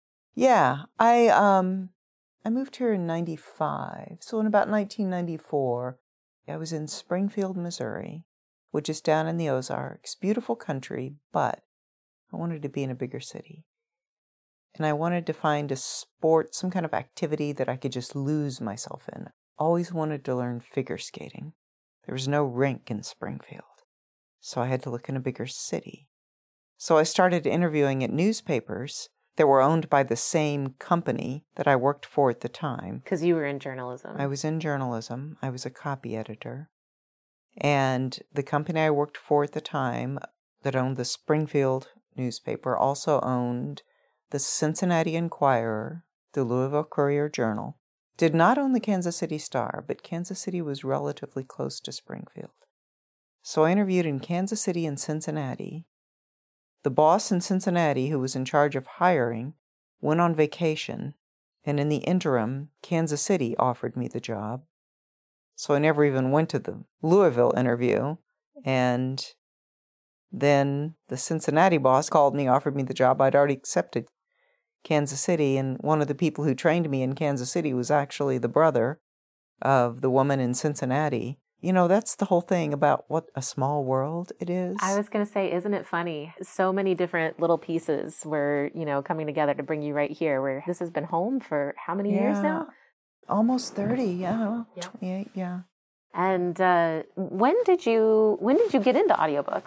I moved here in 95. So in about 1994, I was in Springfield, Missouri, which is down in the Ozarks. Beautiful country, but I wanted to be in a bigger city. And I wanted to find a sport, some kind of activity that I could just lose myself in. Always wanted to learn figure skating. There was no rink in Springfield, so I had to look in a bigger city. So I started interviewing at newspapers that were owned by the same company that I worked for at the time. Because you were in journalism. I was in journalism. I was a copy editor. And the company I worked for at the time that owned the Springfield newspaper also owned the Cincinnati Enquirer, the Louisville Courier-Journal. Did not own the Kansas City Star, but Kansas City was relatively close to Springfield. So I interviewed in Kansas City and Cincinnati. The boss in Cincinnati, who was in charge of hiring, went on vacation, and in the interim, Kansas City offered me the job. So I never even went to the Louisville interview, and then the Cincinnati boss called me, offered me the job. I'd already accepted Kansas City, and one of the people who trained me in Kansas City was actually the brother of the woman in Cincinnati. That's the whole thing about what a small world it is. I was going to say, isn't it funny? So many different little pieces were, coming together to bring you right here, where this has been home for how many years now? Almost 30, yeah. 28, yeah. And when did you get into audiobooks?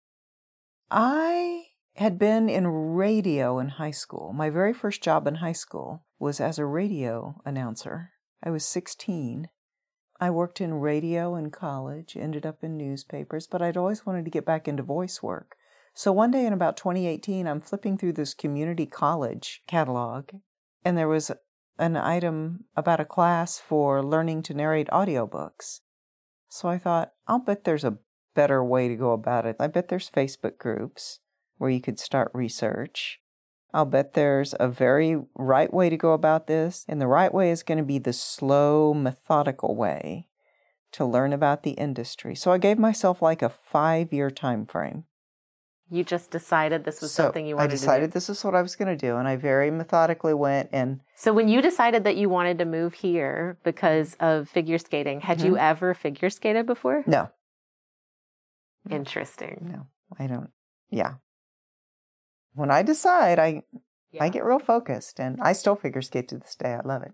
I had been in radio in high school. My very first job in high school was as a radio announcer. I was 16. I worked in radio in college, ended up in newspapers, but I'd always wanted to get back into voice work. So one day in about 2018, I'm flipping through this community college catalog, and there was an item about a class for learning to narrate audiobooks. So I thought, I'll bet there's a better way to go about it. I bet there's Facebook groups where you could start research. I'll bet there's a very right way to go about this, and the right way is going to be the slow, methodical way to learn about the industry. So I gave myself like a 5-year time frame. You just decided this was something you wanted to do? I decided this is what I was going to do, and I very methodically went and... So when you decided that you wanted to move here because of figure skating, had you ever figure skated before? No. Interesting. No, I don't. Yeah. When I decide, I get real focused, and I still figure skate to this day. I love it.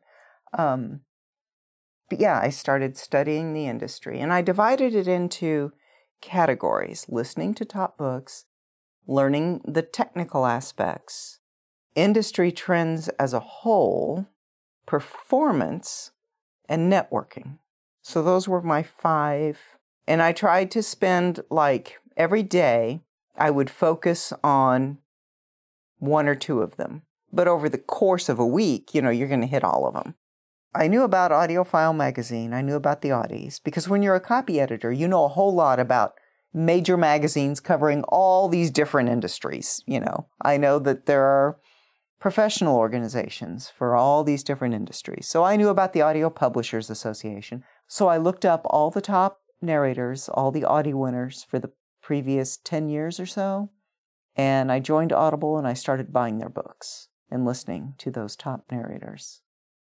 But yeah, I started studying the industry, and I divided it into categories: listening to top books, learning the technical aspects, industry trends as a whole, performance, and networking. So those were my 5. And I tried to spend, every day, I would focus on 1 or 2 of them. But over the course of a week, you're going to hit all of them. I knew about AudioFile magazine. I knew about the Audis. Because when you're a copy editor, you know a whole lot about major magazines covering all these different industries. I know that there are professional organizations for all these different industries. So I knew about the Audio Publishers Association. So I looked up all the top narrators, all the Audie winners for the previous 10 years or so. And I joined Audible and I started buying their books and listening to those top narrators.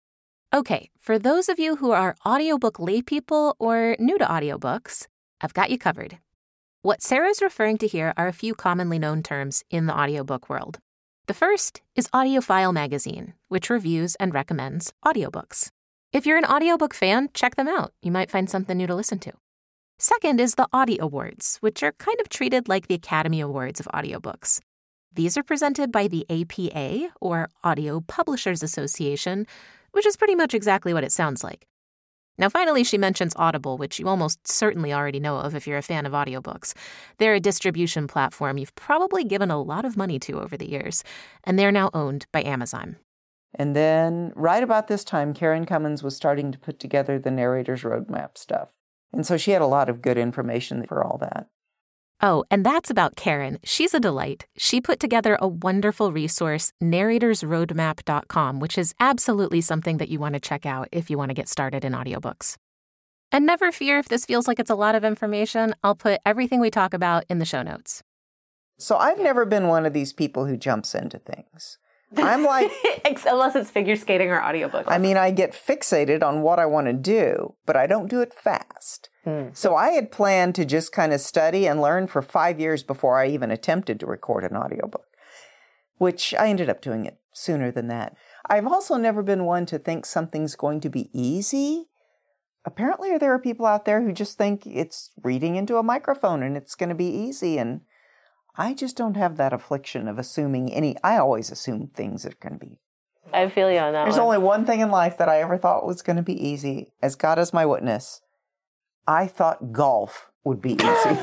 Okay, for those of you who are audiobook laypeople or new to audiobooks, I've got you covered. What Sarah's referring to here are a few commonly known terms in the audiobook world. The first is AudioFile Magazine, which reviews and recommends audiobooks. If you're an audiobook fan, check them out. You might find something new to listen to. Second is the Audie Awards, which are kind of treated like the Academy Awards of audiobooks. These are presented by the APA, or Audio Publishers Association, which is pretty much exactly what it sounds like. Now, finally, she mentions Audible, which you almost certainly already know of if you're a fan of audiobooks. They're a distribution platform you've probably given a lot of money to over the years, and they're now owned by Amazon. And then, right about this time, Karen Cummins was starting to put together the Narrator's Roadmap stuff. And so she had a lot of good information for all that. Oh, and that's about Karen. She's a delight. She put together a wonderful resource, narratorsroadmap.com, which is absolutely something that you want to check out if you want to get started in audiobooks. And never fear if this feels like it's a lot of information. I'll put everything we talk about in the show notes. So I've never been one of these people who jumps into things. I'm like... Unless it's figure skating or audiobooks. I mean, I get fixated on what I want to do, but I don't do it fast. So I had planned to just kind of study and learn for 5 years before I even attempted to record an audiobook, which I ended up doing it sooner than that. I've also never been one to think something's going to be easy. Apparently there are people out there who just think it's reading into a microphone and it's going to be easy, and I just don't have that affliction of assuming I always assume things are going to be. I feel you on that There's only one thing in life that I ever thought was going to be easy. As God is my witness, I thought golf would be easy.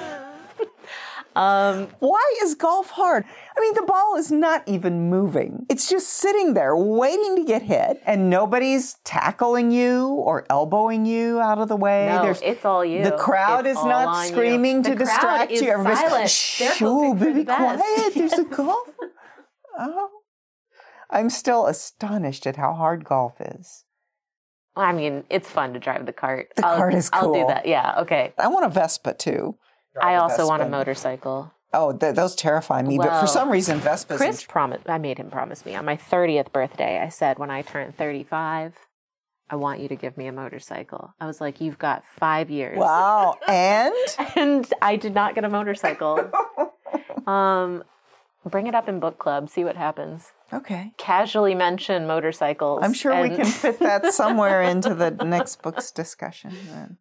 Why is golf hard? I mean, the ball is not even moving. It's just sitting there waiting to get hit, and nobody's tackling you or elbowing you out of the way. No, it's all you. The crowd is not screaming to distract you. Everybody's shh, be quiet. There's a golf. Oh. I'm still astonished at how hard golf is. I mean, it's fun to drive the cart. The cart is cool. I'll do that. Yeah, okay. I want a Vespa, too. I also want a motorcycle. Oh, those terrify me. But for some reason, Vespas... Chris I made him promise me. On my 30th birthday, I said, when I turn 35, I want you to give me a motorcycle. I was like, you've got 5 years. Wow. And? And I did not get a motorcycle. Bring it up in book club. See what happens. Okay. Casually mention motorcycles. I'm sure we can fit that somewhere into the next book's discussion then.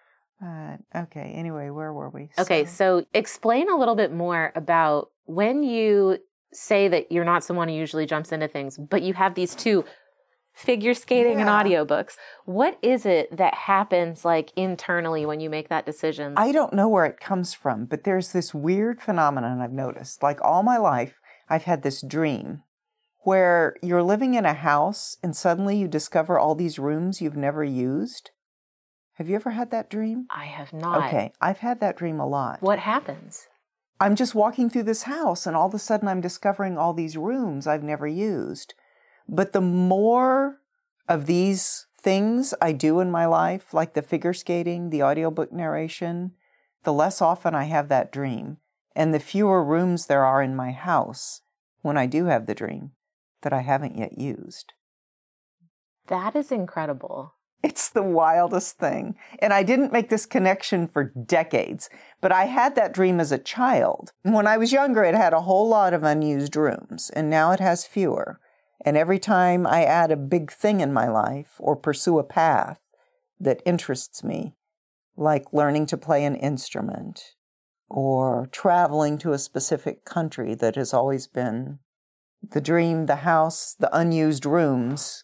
Okay, anyway, where were we? Okay, so explain a little bit more about when you say that you're not someone who usually jumps into things, but you have these two, figure skating and audiobooks. What is it that happens like internally when you make that decision? I don't know where it comes from, but there's this weird phenomenon I've noticed. Like all my life, I've had this dream where you're living in a house and suddenly you discover all these rooms you've never used. Have you ever had that dream? I have not. Okay, I've had that dream a lot. What happens? I'm just walking through this house and all of a sudden I'm discovering all these rooms I've never used. But the more of these things I do in my life, like the figure skating, the audiobook narration, the less often I have that dream. And the fewer rooms there are in my house when I do have the dream that I haven't yet used. That is incredible. It's the wildest thing. And I didn't make this connection for decades, but I had that dream as a child. When I was younger, it had a whole lot of unused rooms, and now it has fewer. And every time I add a big thing in my life or pursue a path that interests me, like learning to play an instrument or traveling to a specific country that has always been the dream, the house, the unused rooms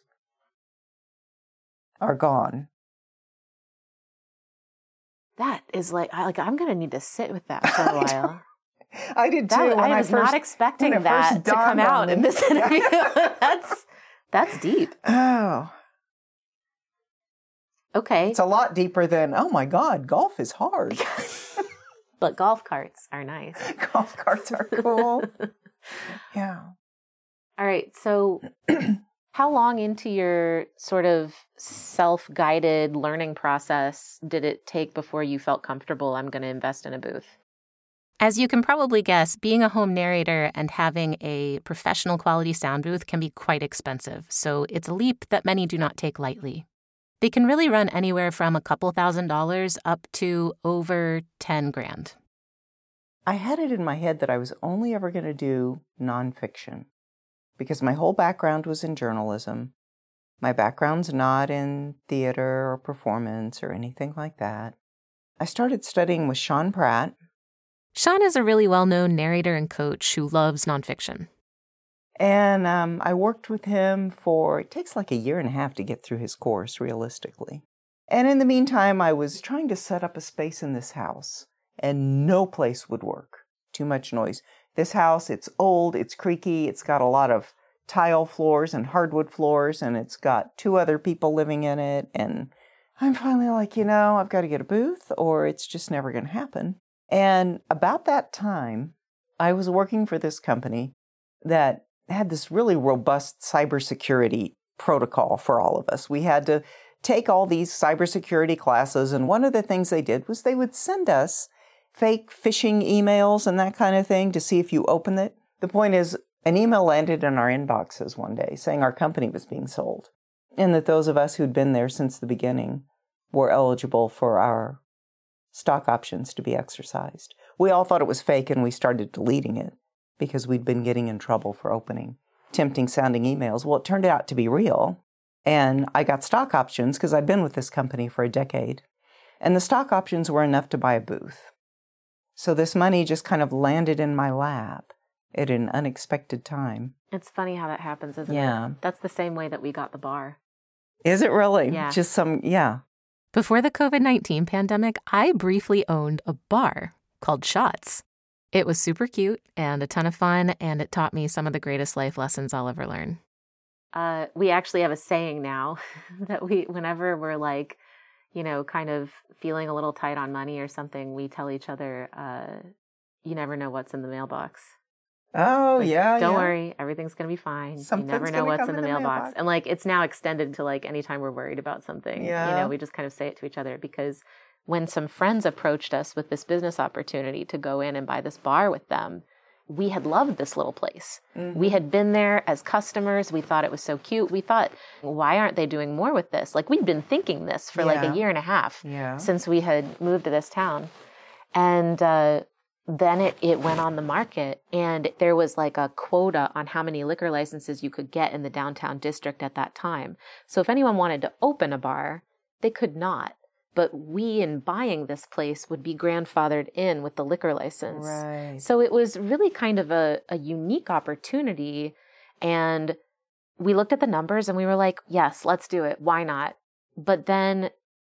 are gone. That is like I'm going to need to sit with that for a while. I did too. I was not expecting that to come out in this interview. That's deep. Oh. Okay. It's a lot deeper than, oh my God, golf is hard. But golf carts are nice. Golf carts are cool. Yeah. All right. So how long into your sort of self-guided learning process did it take before you felt comfortable, I'm going to invest in a booth? As you can probably guess, being a home narrator and having a professional quality sound booth can be quite expensive, so it's a leap that many do not take lightly. They can really run anywhere from a couple $1,000s up to over 10 grand. I had it in my head that I was only ever going to do nonfiction because my whole background was in journalism. My background's not in theater or performance or anything like that. I started studying with Sean Pratt. Sean is a really well-known narrator and coach who loves nonfiction. And I worked with him it takes like 1.5 years to get through his course, realistically. And in the meantime, I was trying to set up a space in this house, and no place would work. Too much noise. This house, it's old, it's creaky, it's got a lot of tile floors and hardwood floors, and it's got 2 other people living in it. And I'm finally like, I've got to get a booth, or it's just never going to happen. And about that time, I was working for this company that had this really robust cybersecurity protocol for all of us. We had to take all these cybersecurity classes, and one of the things they did was they would send us fake phishing emails and that kind of thing to see if you open it. The point is, an email landed in our inboxes one day saying our company was being sold, and that those of us who'd been there since the beginning were eligible for our stock options to be exercised. We all thought it was fake, and we started deleting it because we'd been getting in trouble for opening tempting sounding emails. Well, it turned out to be real, and I got stock options because I'd been with this company for a decade, and the stock options were enough to buy a booth. So this money just kind of landed in my lap at an unexpected time. It's funny how that happens, isn't it? Yeah. That's the same way that we got the bar. Is it really? Yeah. Before the COVID-19 pandemic, I briefly owned a bar called Shots. It was super cute and a ton of fun, and it taught me some of the greatest life lessons I'll ever learn. We actually have a saying now that whenever we're like, kind of feeling a little tight on money or something, we tell each other, you never know what's in the mailbox. Oh, like, yeah. Don't worry, everything's going to be fine. You never know what's in the mailbox. And it's now extended to anytime we're worried about something, we just kind of say it to each other, because when some friends approached us with this business opportunity to go in and buy this bar with them, we had loved this little place. Mm-hmm. We had been there as customers. We thought it was so cute. We thought, why aren't they doing more with this? We'd been thinking this for 1.5 years since we had moved to this town. And then it went on the market, and there was a quota on how many liquor licenses you could get in the downtown district at that time. So if anyone wanted to open a bar, they could not. But we, in buying this place, would be grandfathered in with the liquor license. Right. So it was really kind of a unique opportunity. And we looked at the numbers and we were like, yes, let's do it. Why not? But then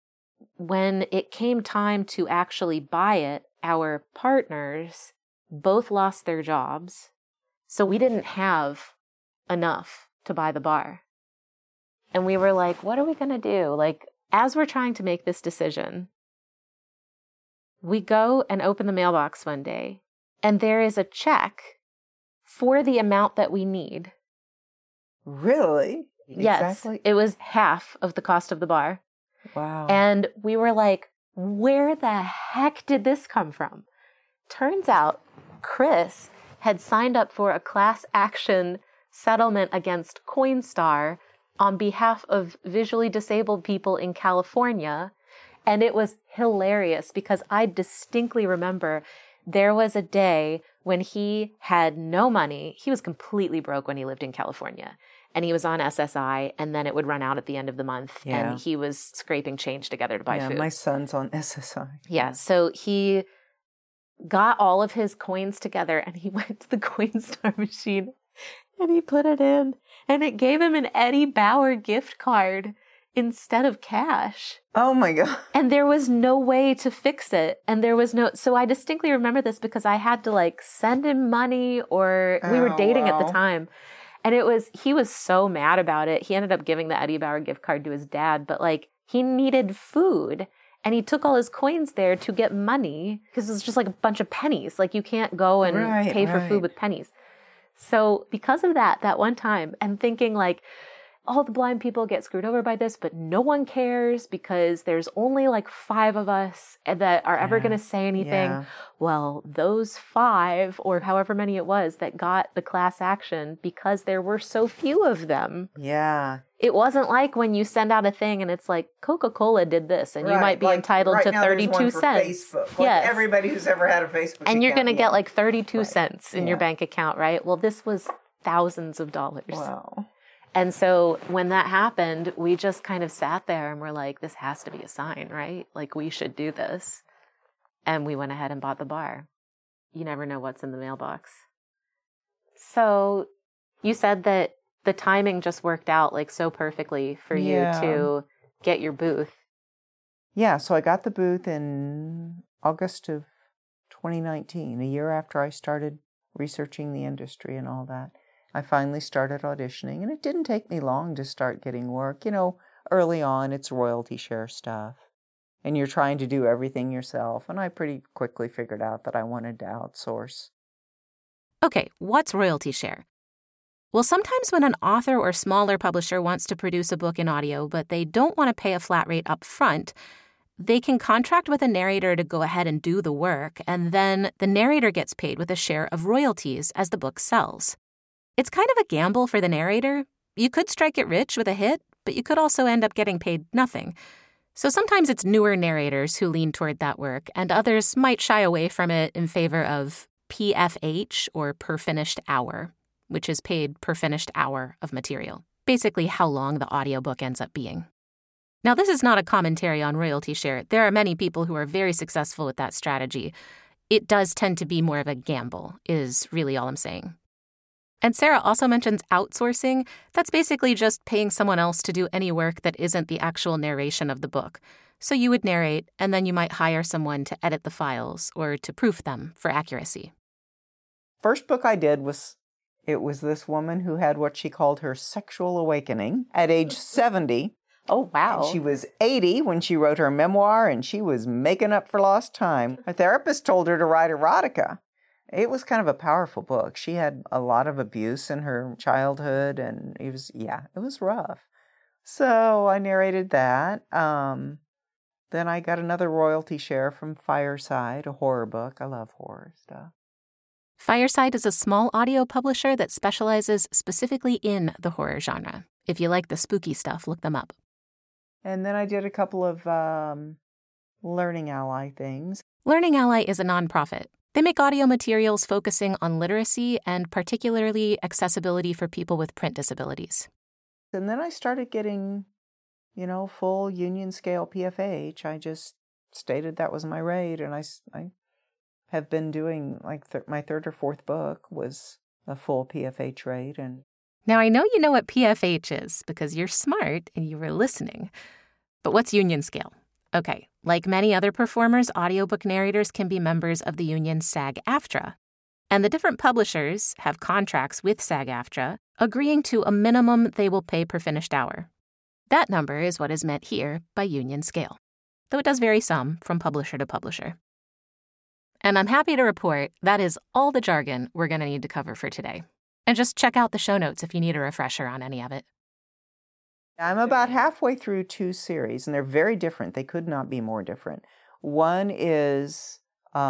when it came time to actually buy it, our partners both lost their jobs. So we didn't have enough to buy the bar. And we were like, what are we going to do? As we're trying to make this decision, we go and open the mailbox one day, and there is a check for the amount that we need. Really? Yes. Exactly? It was half of the cost of the bar. Wow. And we were like, where the heck did this come from? Turns out Chris had signed up for a class action settlement against Coinstar on behalf of visually disabled people in California. And it was hilarious because I distinctly remember there was a day when he had no money. He was completely broke when he lived in California. And he was on SSI, and then it would run out at the end of the month. Yeah. And he was scraping change together to buy food. Yeah, my son's on SSI. Yeah, so he got all of his coins together, and he went to the Coinstar machine, and he put it in. And it gave him an Eddie Bauer gift card instead of cash. Oh my God. And there was no way to fix it. And there was so I distinctly remember this because I had to send him money, or we were dating at the time. And he was so mad about it. He ended up giving the Eddie Bauer gift card to his dad, but he needed food. And he took all his coins there to get money because it was just a bunch of pennies. You can't go and pay for food with pennies. So because of that one time, and thinking like, all the blind people get screwed over by this, but no one cares because there's only like 5 of us that are ever going to say anything. Yeah. Well, those 5 or however many it was that got the class action because there were so few of them. Yeah. It wasn't like when you send out a thing and it's like Coca-Cola did this and you might be entitled to 32 cents. Yes. Everybody who's ever had a Facebook and you're going to get like 32 cents in your bank account, right? Well, this was thousands of dollars. Wow. And so when that happened, we just kind of sat there and we're like, this has to be a sign, right? Like, we should do this. And we went ahead and bought the bar. You never know what's in the mailbox. So you said that the timing just worked out like so perfectly for you to get your booth. Yeah, so I got the booth in August of 2019, a year after I started researching the industry and all that. I finally started auditioning, and it didn't take me long to start getting work. You know, early on, it's royalty share stuff, and you're trying to do everything yourself, and I pretty quickly figured out that I wanted to outsource. Okay, what's royalty share? Well, sometimes when an author or smaller publisher wants to produce a book in audio, but they don't want to pay a flat rate up front, they can contract with a narrator to go ahead and do the work, and then the narrator gets paid with a share of royalties as the book sells. It's kind of a gamble for the narrator. You could strike it rich with a hit, but you could also end up getting paid nothing. So sometimes it's newer narrators who lean toward that work, and others might shy away from it in favor of PFH, or per finished hour, which is paid per finished hour of material, basically how long the audiobook ends up being. Now, this is not a commentary on royalty share. There are many people who are very successful with that strategy. It does tend to be more of a gamble, is really all I'm saying. And Sarah also mentions outsourcing. That's basically just paying someone else to do any work that isn't the actual narration of the book. So you would narrate, and then you might hire someone to edit the files or to proof them for accuracy. First book I did was this woman who had what she called her sexual awakening at age 70. Oh, wow. And she was 80 when she wrote her memoir, and she was making up for lost time. Her therapist told her to write erotica. It was kind of a powerful book. She had a lot of abuse in her childhood, and it was rough. So I narrated that. Then I got another royalty share from Fireside, a horror book. I love horror stuff. Fireside is a small audio publisher that specializes specifically in the horror genre. If you like the spooky stuff, look them up. And then I did a couple of Learning Ally things. Learning Ally is a nonprofit. They make audio materials focusing on literacy and particularly accessibility for people with print disabilities. And then I started getting, full union scale PFH. I just stated that was my rate, and I have been doing my 3rd or 4th book was a full PFH rate. And now I know you know what PFH is because you're smart and you were listening. But what's union scale? Okay, like many other performers, audiobook narrators can be members of the union SAG-AFTRA. And the different publishers have contracts with SAG-AFTRA, agreeing to a minimum they will pay per finished hour. That number is what is meant here by union scale, though it does vary some from publisher to publisher. And I'm happy to report that is all the jargon we're going to need to cover for today. And just check out the show notes if you need a refresher on any of it. I'm about halfway through 2 series, and they're very different. They could not be more different. One is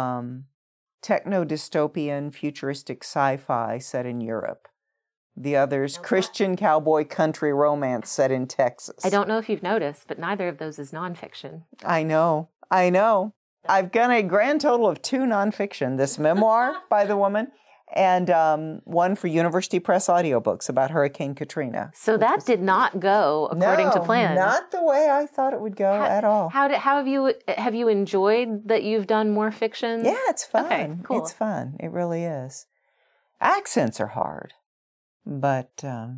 techno-dystopian, futuristic sci-fi set in Europe. The other's Christian cowboy country romance set in Texas. I don't know if you've noticed, but neither of those is nonfiction. I know. I've done a grand total of 2 nonfiction. This memoir by the woman, and one for University Press audiobooks about Hurricane Katrina. So that did not go according to plan. Not the way I thought it would go at all. How have you enjoyed that you've done more fiction? Yeah, it's fun. Okay, cool. It's fun. It really is. Accents are hard, but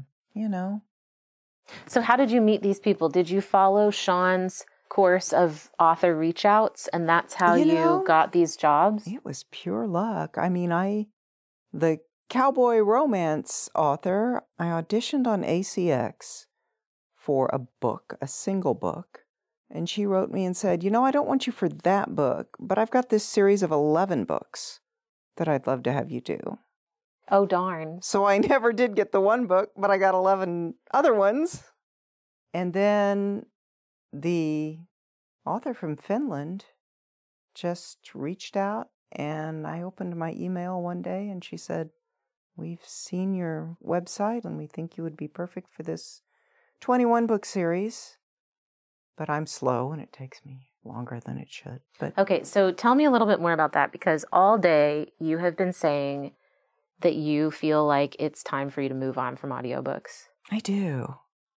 So how did you meet these people? Did you follow Sean's course of author reach outs, and that's how you got these jobs? It was pure luck. I mean, the cowboy romance author, I auditioned on ACX for a single book. And she wrote me and said, I don't want you for that book, but I've got this series of 11 books that I'd love to have you do. Oh, darn. So I never did get the one book, but I got 11 other ones. And then the author from Finland just reached out, and I opened my email one day and she said, "We've seen your website and we think you would be perfect for this 21 book series." But I'm slow and it takes me longer than it should. But okay, so tell me a little bit more about that, because all day you have been saying that you feel like it's time for you to move on from audiobooks. I do.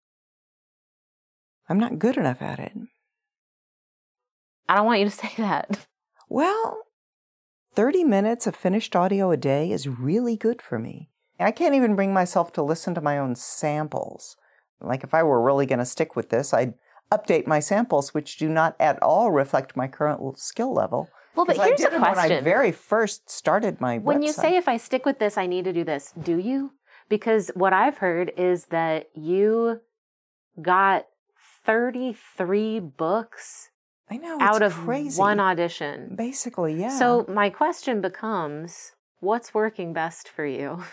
I'm not good enough at it. I don't want you to say that. Well, 30 minutes of finished audio a day is really good for me. I can't even bring myself to listen to my own samples. Like if I were really going to stick with this, I'd update my samples, which do not at all reflect my current skill level. Well, but here's a question. When I very first started my website. When you say, if I stick with this, I need to do this, do you? Because what I've heard is that you got 33 books I know, out of crazy. One audition. Basically, yeah. So my question becomes, what's working best for you?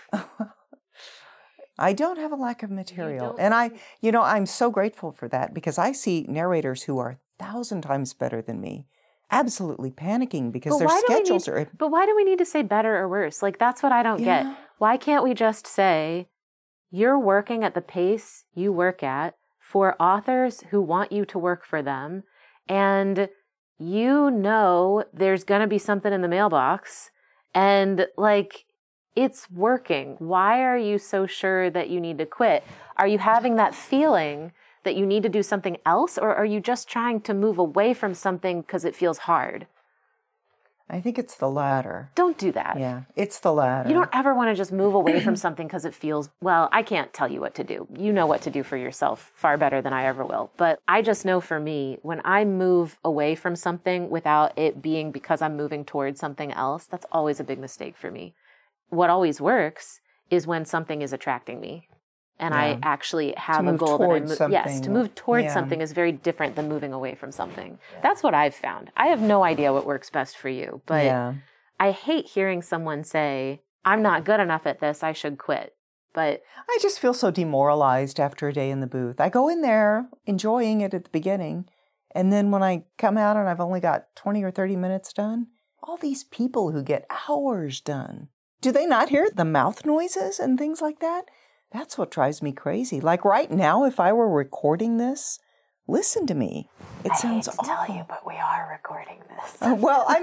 I don't have a lack of material. And I'm so grateful for that, because I see narrators who are 1,000 times better than me absolutely panicking because their schedules are... But why do we need to say better or worse? Like, that's what I don't get. Why can't we just say, you're working at the pace you work at for authors who want you to work for them, and you know there's going to be something in the mailbox, and like... it's working. Why are you so sure that you need to quit? Are you having that feeling that you need to do something else, or are you just trying to move away from something because it feels hard? I think it's the latter. Don't do that. Yeah, it's the latter. You don't ever want to just move away from something because it feels, well, I can't tell you what to do. You know what to do for yourself far better than I ever will. But I just know for me, when I move away from something without it being because I'm moving towards something else, that's always a big mistake for me. What always works is when something is attracting me and I actually have a goal that to move towards something is very different than moving away from something. Yeah. That's what I've found. I have no idea what works best for you, but I hate hearing someone say, I'm not good enough at this, I should quit. But I just feel so demoralized after a day in the booth. I go in there enjoying it at the beginning, and then when I come out and I've only got 20 or 30 minutes done, all these people who get hours done. Do they not hear the mouth noises and things like that? That's what drives me crazy. Like right now, if I were recording this, listen to me. It sounds awful. I hate to tell you, but we are recording this. Well, I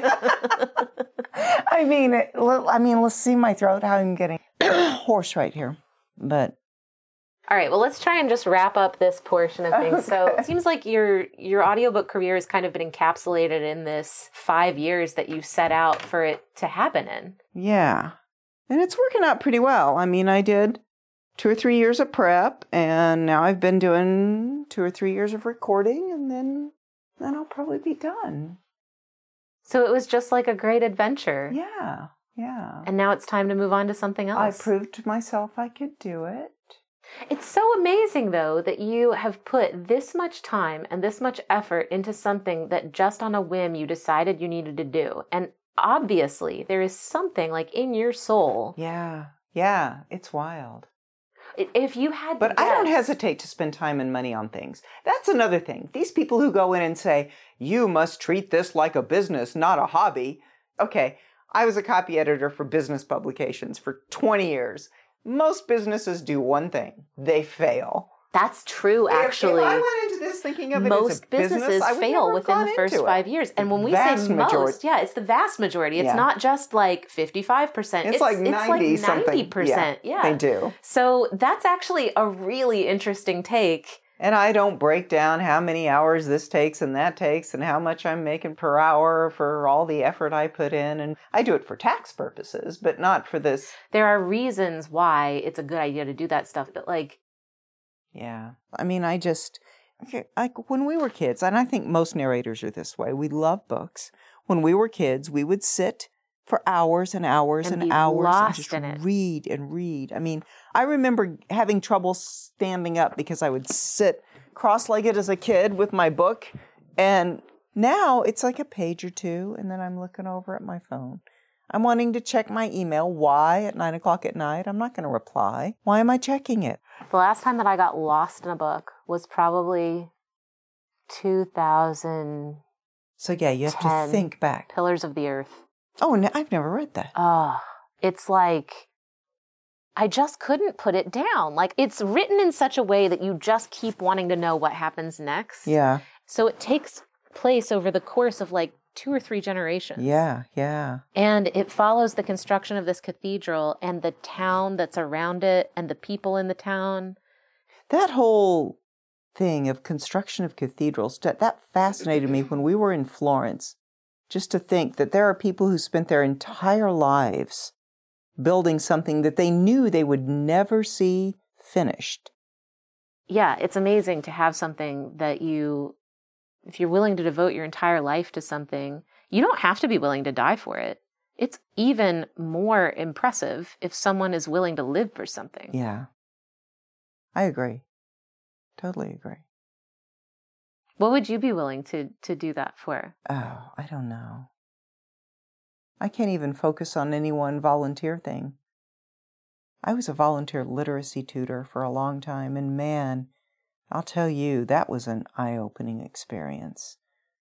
mean, let's see my throat, how I'm getting hoarse right here. But all right, well, let's try and just wrap up this portion of things. So it seems like your audiobook career has kind of been encapsulated in this 5 years that you set out for it to happen in. Yeah. And it's working out pretty well. I mean, I did 2 or 3 years of prep, and now I've been doing 2 or 3 years of recording, and then I'll probably be done. So it was just like a great adventure. Yeah. And now it's time to move on to something else. I proved to myself I could do it. It's so amazing, though, that you have put this much time and this much effort into something that just on a whim you decided you needed to do. And obviously, there is something like in your soul. Yeah, it's wild. If you had But I don't hesitate to spend time and money on things. That's another thing. These people who go in and say, you must treat this like a business, not a hobby. Okay, I was a copy editor for business publications for 20 years. Most businesses do one thing. They fail. That's true, actually. If I went into this thinking of it as a business, most businesses fail within the first 5 years. And when we say most, it's the vast majority. It's not just like 55%. It's like 90-something. 90%. Yeah, they do. So that's actually a really interesting take. And I don't break down how many hours this takes and that takes and how much I'm making per hour for all the effort I put in. And I do it for tax purposes, but not for this. There are reasons why it's a good idea to do that stuff, but like... Yeah. I mean, like when we were kids, and I think most narrators are this way, we love books. When we were kids, we would sit for hours and hours and hours and just read and read. I mean, I remember having trouble standing up because I would sit cross-legged as a kid with my book. And now it's like a page or two, and then I'm looking over at my phone. I'm wanting to check my email. Why at 9 o'clock at night? I'm not going to reply. Why am I checking it? The last time that I got lost in a book was probably 2000. So yeah, you have to think back. Pillars of the Earth. Oh, no, I've never read that. Oh, it's like, I just couldn't put it down. Like, it's written in such a way that you just keep wanting to know what happens next. Yeah. So it takes place over the course of like 2 or 3 generations. Yeah, yeah. And it follows the construction of this cathedral and the town that's around it and the people in the town. That whole thing of construction of cathedrals, that fascinated me when we were in Florence. Just to think that there are people who spent their entire lives building something that they knew they would never see finished. Yeah, it's amazing to have something that if you're willing to devote your entire life to something, you don't have to be willing to die for it. It's even more impressive if someone is willing to live for something. Yeah. I agree. Totally agree. What would you be willing to do that for? Oh, I don't know. I can't even focus on any one volunteer thing. I was a volunteer literacy tutor for a long time, and man, I'll tell you, that was an eye-opening experience.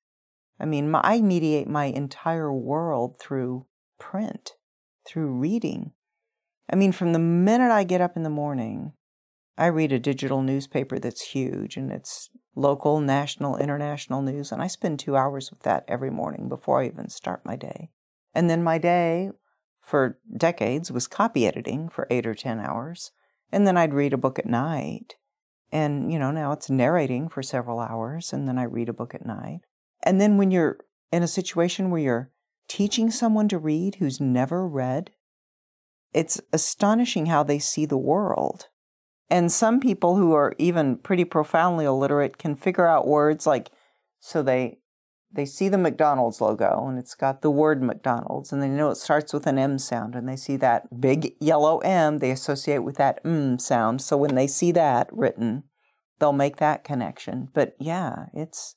I mean, I mediate my entire world through print, through reading. I mean, from the minute I get up in the morning, I read a digital newspaper that's huge, and it's local, national, international news, and I spend 2 hours with that every morning before I even start my day. And then my day, for decades, was copy editing for 8 or 10 hours, and then I'd read a book at night. And, now it's narrating for several hours, and then I read a book at night. And then when you're in a situation where you're teaching someone to read who's never read, it's astonishing how they see the world. And some people who are even pretty profoundly illiterate can figure out words like, so they see the McDonald's logo, and it's got the word McDonald's, and they know it starts with an M sound, and they see that big yellow M, they associate with that sound. So when they see that written, they'll make that connection. But yeah, it's...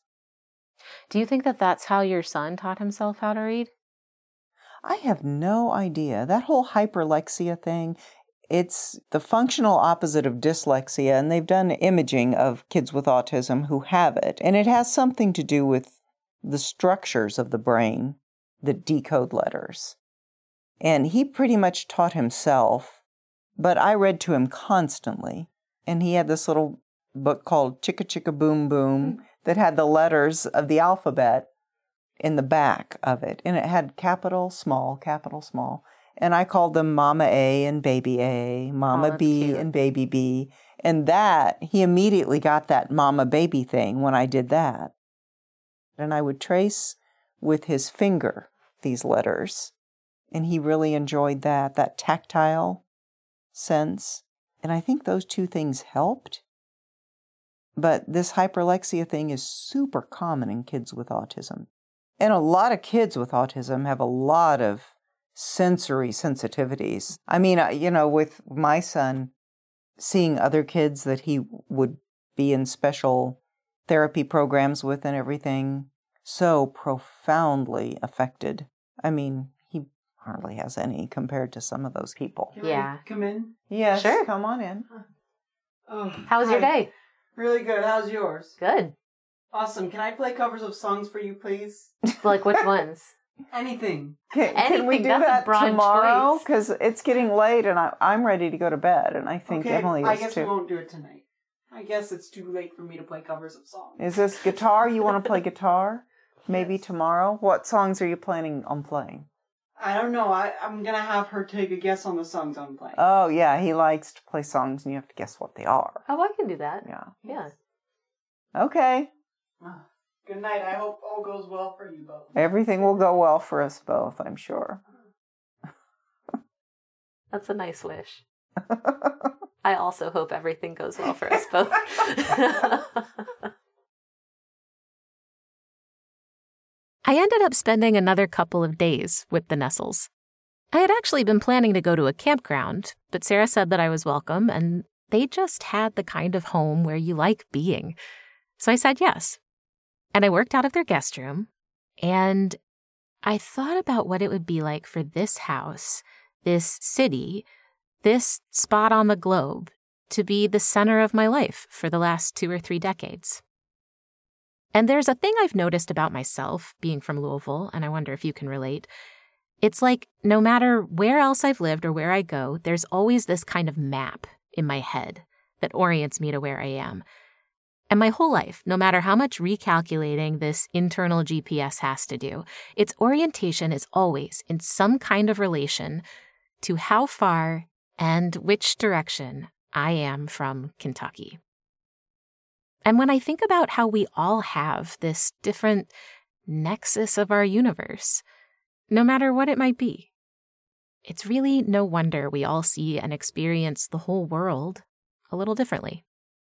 Do you think that that's how your son taught himself how to read? I have no idea. That whole hyperlexia thing, it's the functional opposite of dyslexia, and they've done imaging of kids with autism who have it. And it has something to do with the structures of the brain that decode letters. And he pretty much taught himself, but I read to him constantly. And he had this little book called Chicka Chicka Boom Boom that had the letters of the alphabet in the back of it. And it had capital, small, capital, small. And I called them Mama A and Baby A, Mama B cute. And Baby B. And that, he immediately got that Mama Baby thing when I did that. And I would trace with his finger these letters. And he really enjoyed that tactile sense. And I think those two things helped. But this hyperlexia thing is super common in kids with autism. And a lot of kids with autism have a lot of sensory sensitivities. I mean, with my son, seeing other kids that he would be in special therapy programs with and everything, so profoundly affected. I mean, he hardly has any compared to some of those people. Can I come in? Yes, sure. Come on in. Oh, how was your day? Really good. How's yours? Good. Awesome. Can I play covers of songs for you, please? Like which ones? Anything. Can we do that tomorrow? Because it's getting late and I'm ready to go to bed, and I think Emily is too. I guess we won't do it tonight. I guess it's too late for me to play covers of songs. Is this guitar? You want to play guitar? Maybe tomorrow? What songs are you planning on playing? I don't know. I'm going to have her take a guess on the songs I'm playing. Oh, yeah. He likes to play songs and you have to guess what they are. Oh, I can do that. Yeah. Okay. Good night. I hope all goes well for you both. Everything will go well for us both, I'm sure. That's a nice wish. I also hope everything goes well for us both. I ended up spending another couple of days with the Nessels. I had actually been planning to go to a campground, but Sarah said that I was welcome, and they just had the kind of home where you like being. So I said yes. And I worked out of their guest room, and I thought about what it would be like for this house, this city, this spot on the globe to be the center of my life for the last 2 or 3 decades. And there's a thing I've noticed about myself, being from Louisville, and I wonder if you can relate. It's like no matter where else I've lived or where I go, there's always this kind of map in my head that orients me to where I am. And my whole life, no matter how much recalculating this internal GPS has to do, its orientation is always in some kind of relation to how far and which direction I am from Kentucky. And when I think about how we all have this different nexus of our universe, no matter what it might be, it's really no wonder we all see and experience the whole world a little differently.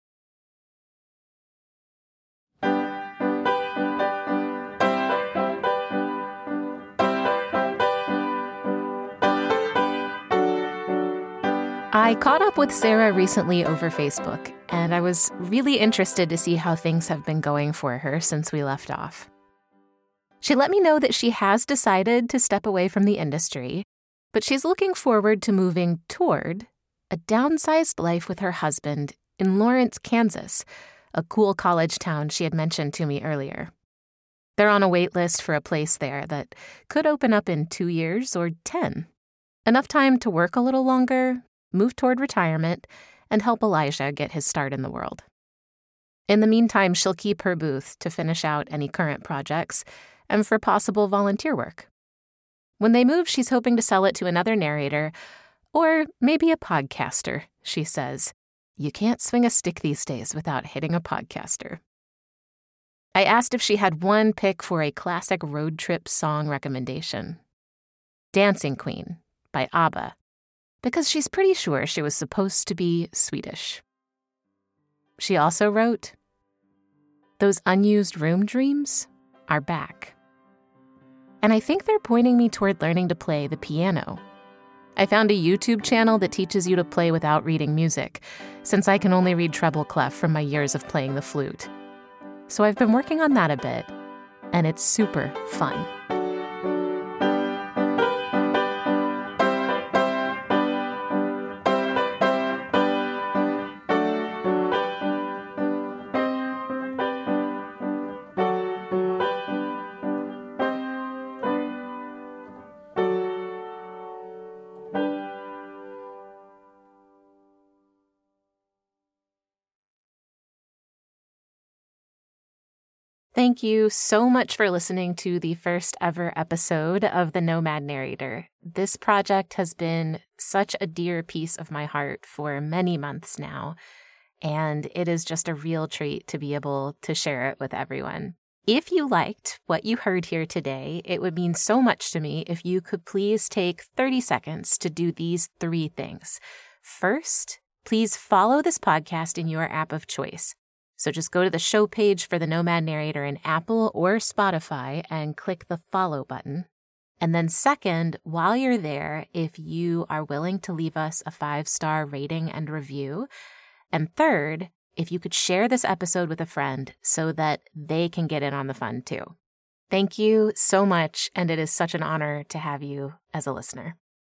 I caught up with Sarah recently over Facebook, and I was really interested to see how things have been going for her since we left off. She let me know that she has decided to step away from the industry, but she's looking forward to moving toward a downsized life with her husband in Lawrence, Kansas, a cool college town she had mentioned to me earlier. They're on a wait list for a place there that could open up in 2 years or 10. Enough time to work a little longer, move toward retirement, and help Elijah get his start in the world. In the meantime, she'll keep her booth to finish out any current projects and for possible volunteer work. When they move, she's hoping to sell it to another narrator or maybe a podcaster, she says. You can't swing a stick these days without hitting a podcaster. I asked if she had one pick for a classic road trip song recommendation. Dancing Queen by ABBA, because she's pretty sure she was supposed to be Swedish. She also wrote, "Those unused room dreams are back. And I think they're pointing me toward learning to play the piano. I found a YouTube channel that teaches you to play without reading music, since I can only read treble clef from my years of playing the flute. So I've been working on that a bit, and it's super fun." Thank you so much for listening to the first ever episode of The Nomad Narrator. This project has been such a dear piece of my heart for many months now, and it is just a real treat to be able to share it with everyone. If you liked what you heard here today, it would mean so much to me if you could please take 30 seconds to do these 3 things. First, please follow this podcast in your app of choice. So just go to the show page for The Nomad Narrator in Apple or Spotify and click the follow button. And then second, while you're there, if you are willing to leave us a 5-star rating and review. And third, if you could share this episode with a friend so that they can get in on the fun too. Thank you so much, and it is such an honor to have you as a listener.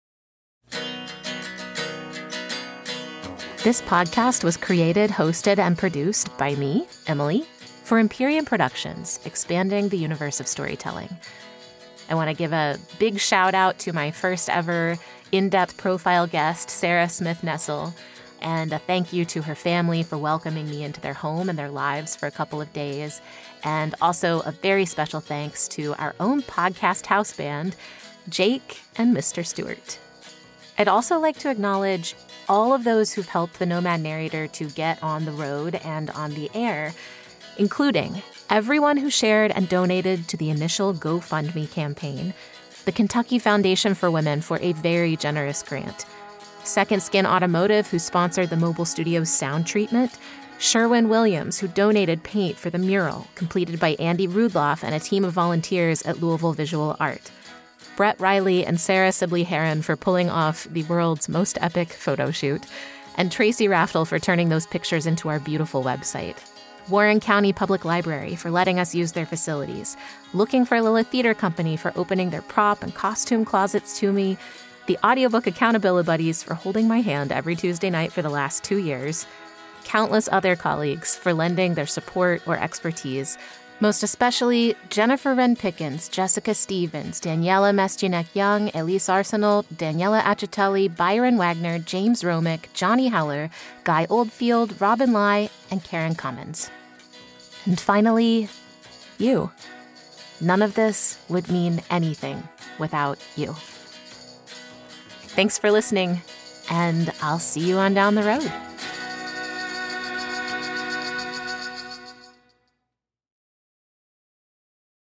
This podcast was created, hosted, and produced by me, Emily, for Imperium Productions, expanding the universe of storytelling. I want to give a big shout out to my first ever in-depth profile guest, Sarah Smith Nessel, and a thank you to her family for welcoming me into their home and their lives for a couple of days. And also a very special thanks to our own podcast house band, Jake and Mr. Stewart. I'd also like to acknowledge all of those who've helped the Nomad Narrator to get on the road and on the air, including everyone who shared and donated to the initial GoFundMe campaign, the Kentucky Foundation for Women for a very generous grant, Second Skin Automotive, who sponsored the Mobile Studios sound treatment, Sherwin-Williams, who donated paint for the mural completed by Andy Rudloff and a team of volunteers at Louisville Visual Art, Brett Riley and Sarah Sibley Heron for pulling off the world's most epic photo shoot, and Tracy Raftel for turning those pictures into our beautiful website. Warren County Public Library for letting us use their facilities, Looking for Lilith Theater Company for opening their prop and costume closets to me, the Audiobook Accountability Buddies for holding my hand every Tuesday night for the last 2 years, countless other colleagues for lending their support or expertise, most especially Jennifer Wren Pickens, Jessica Stevens, Daniela Mestinek-Young, Elise Arsenal, Daniela Acitelli, Byron Wagner, James Romick, Johnny Heller, Guy Oldfield, Robin Lai, and Karen Cummins. And finally, you. None of this would mean anything without you. Thanks for listening, and I'll see you on down the road.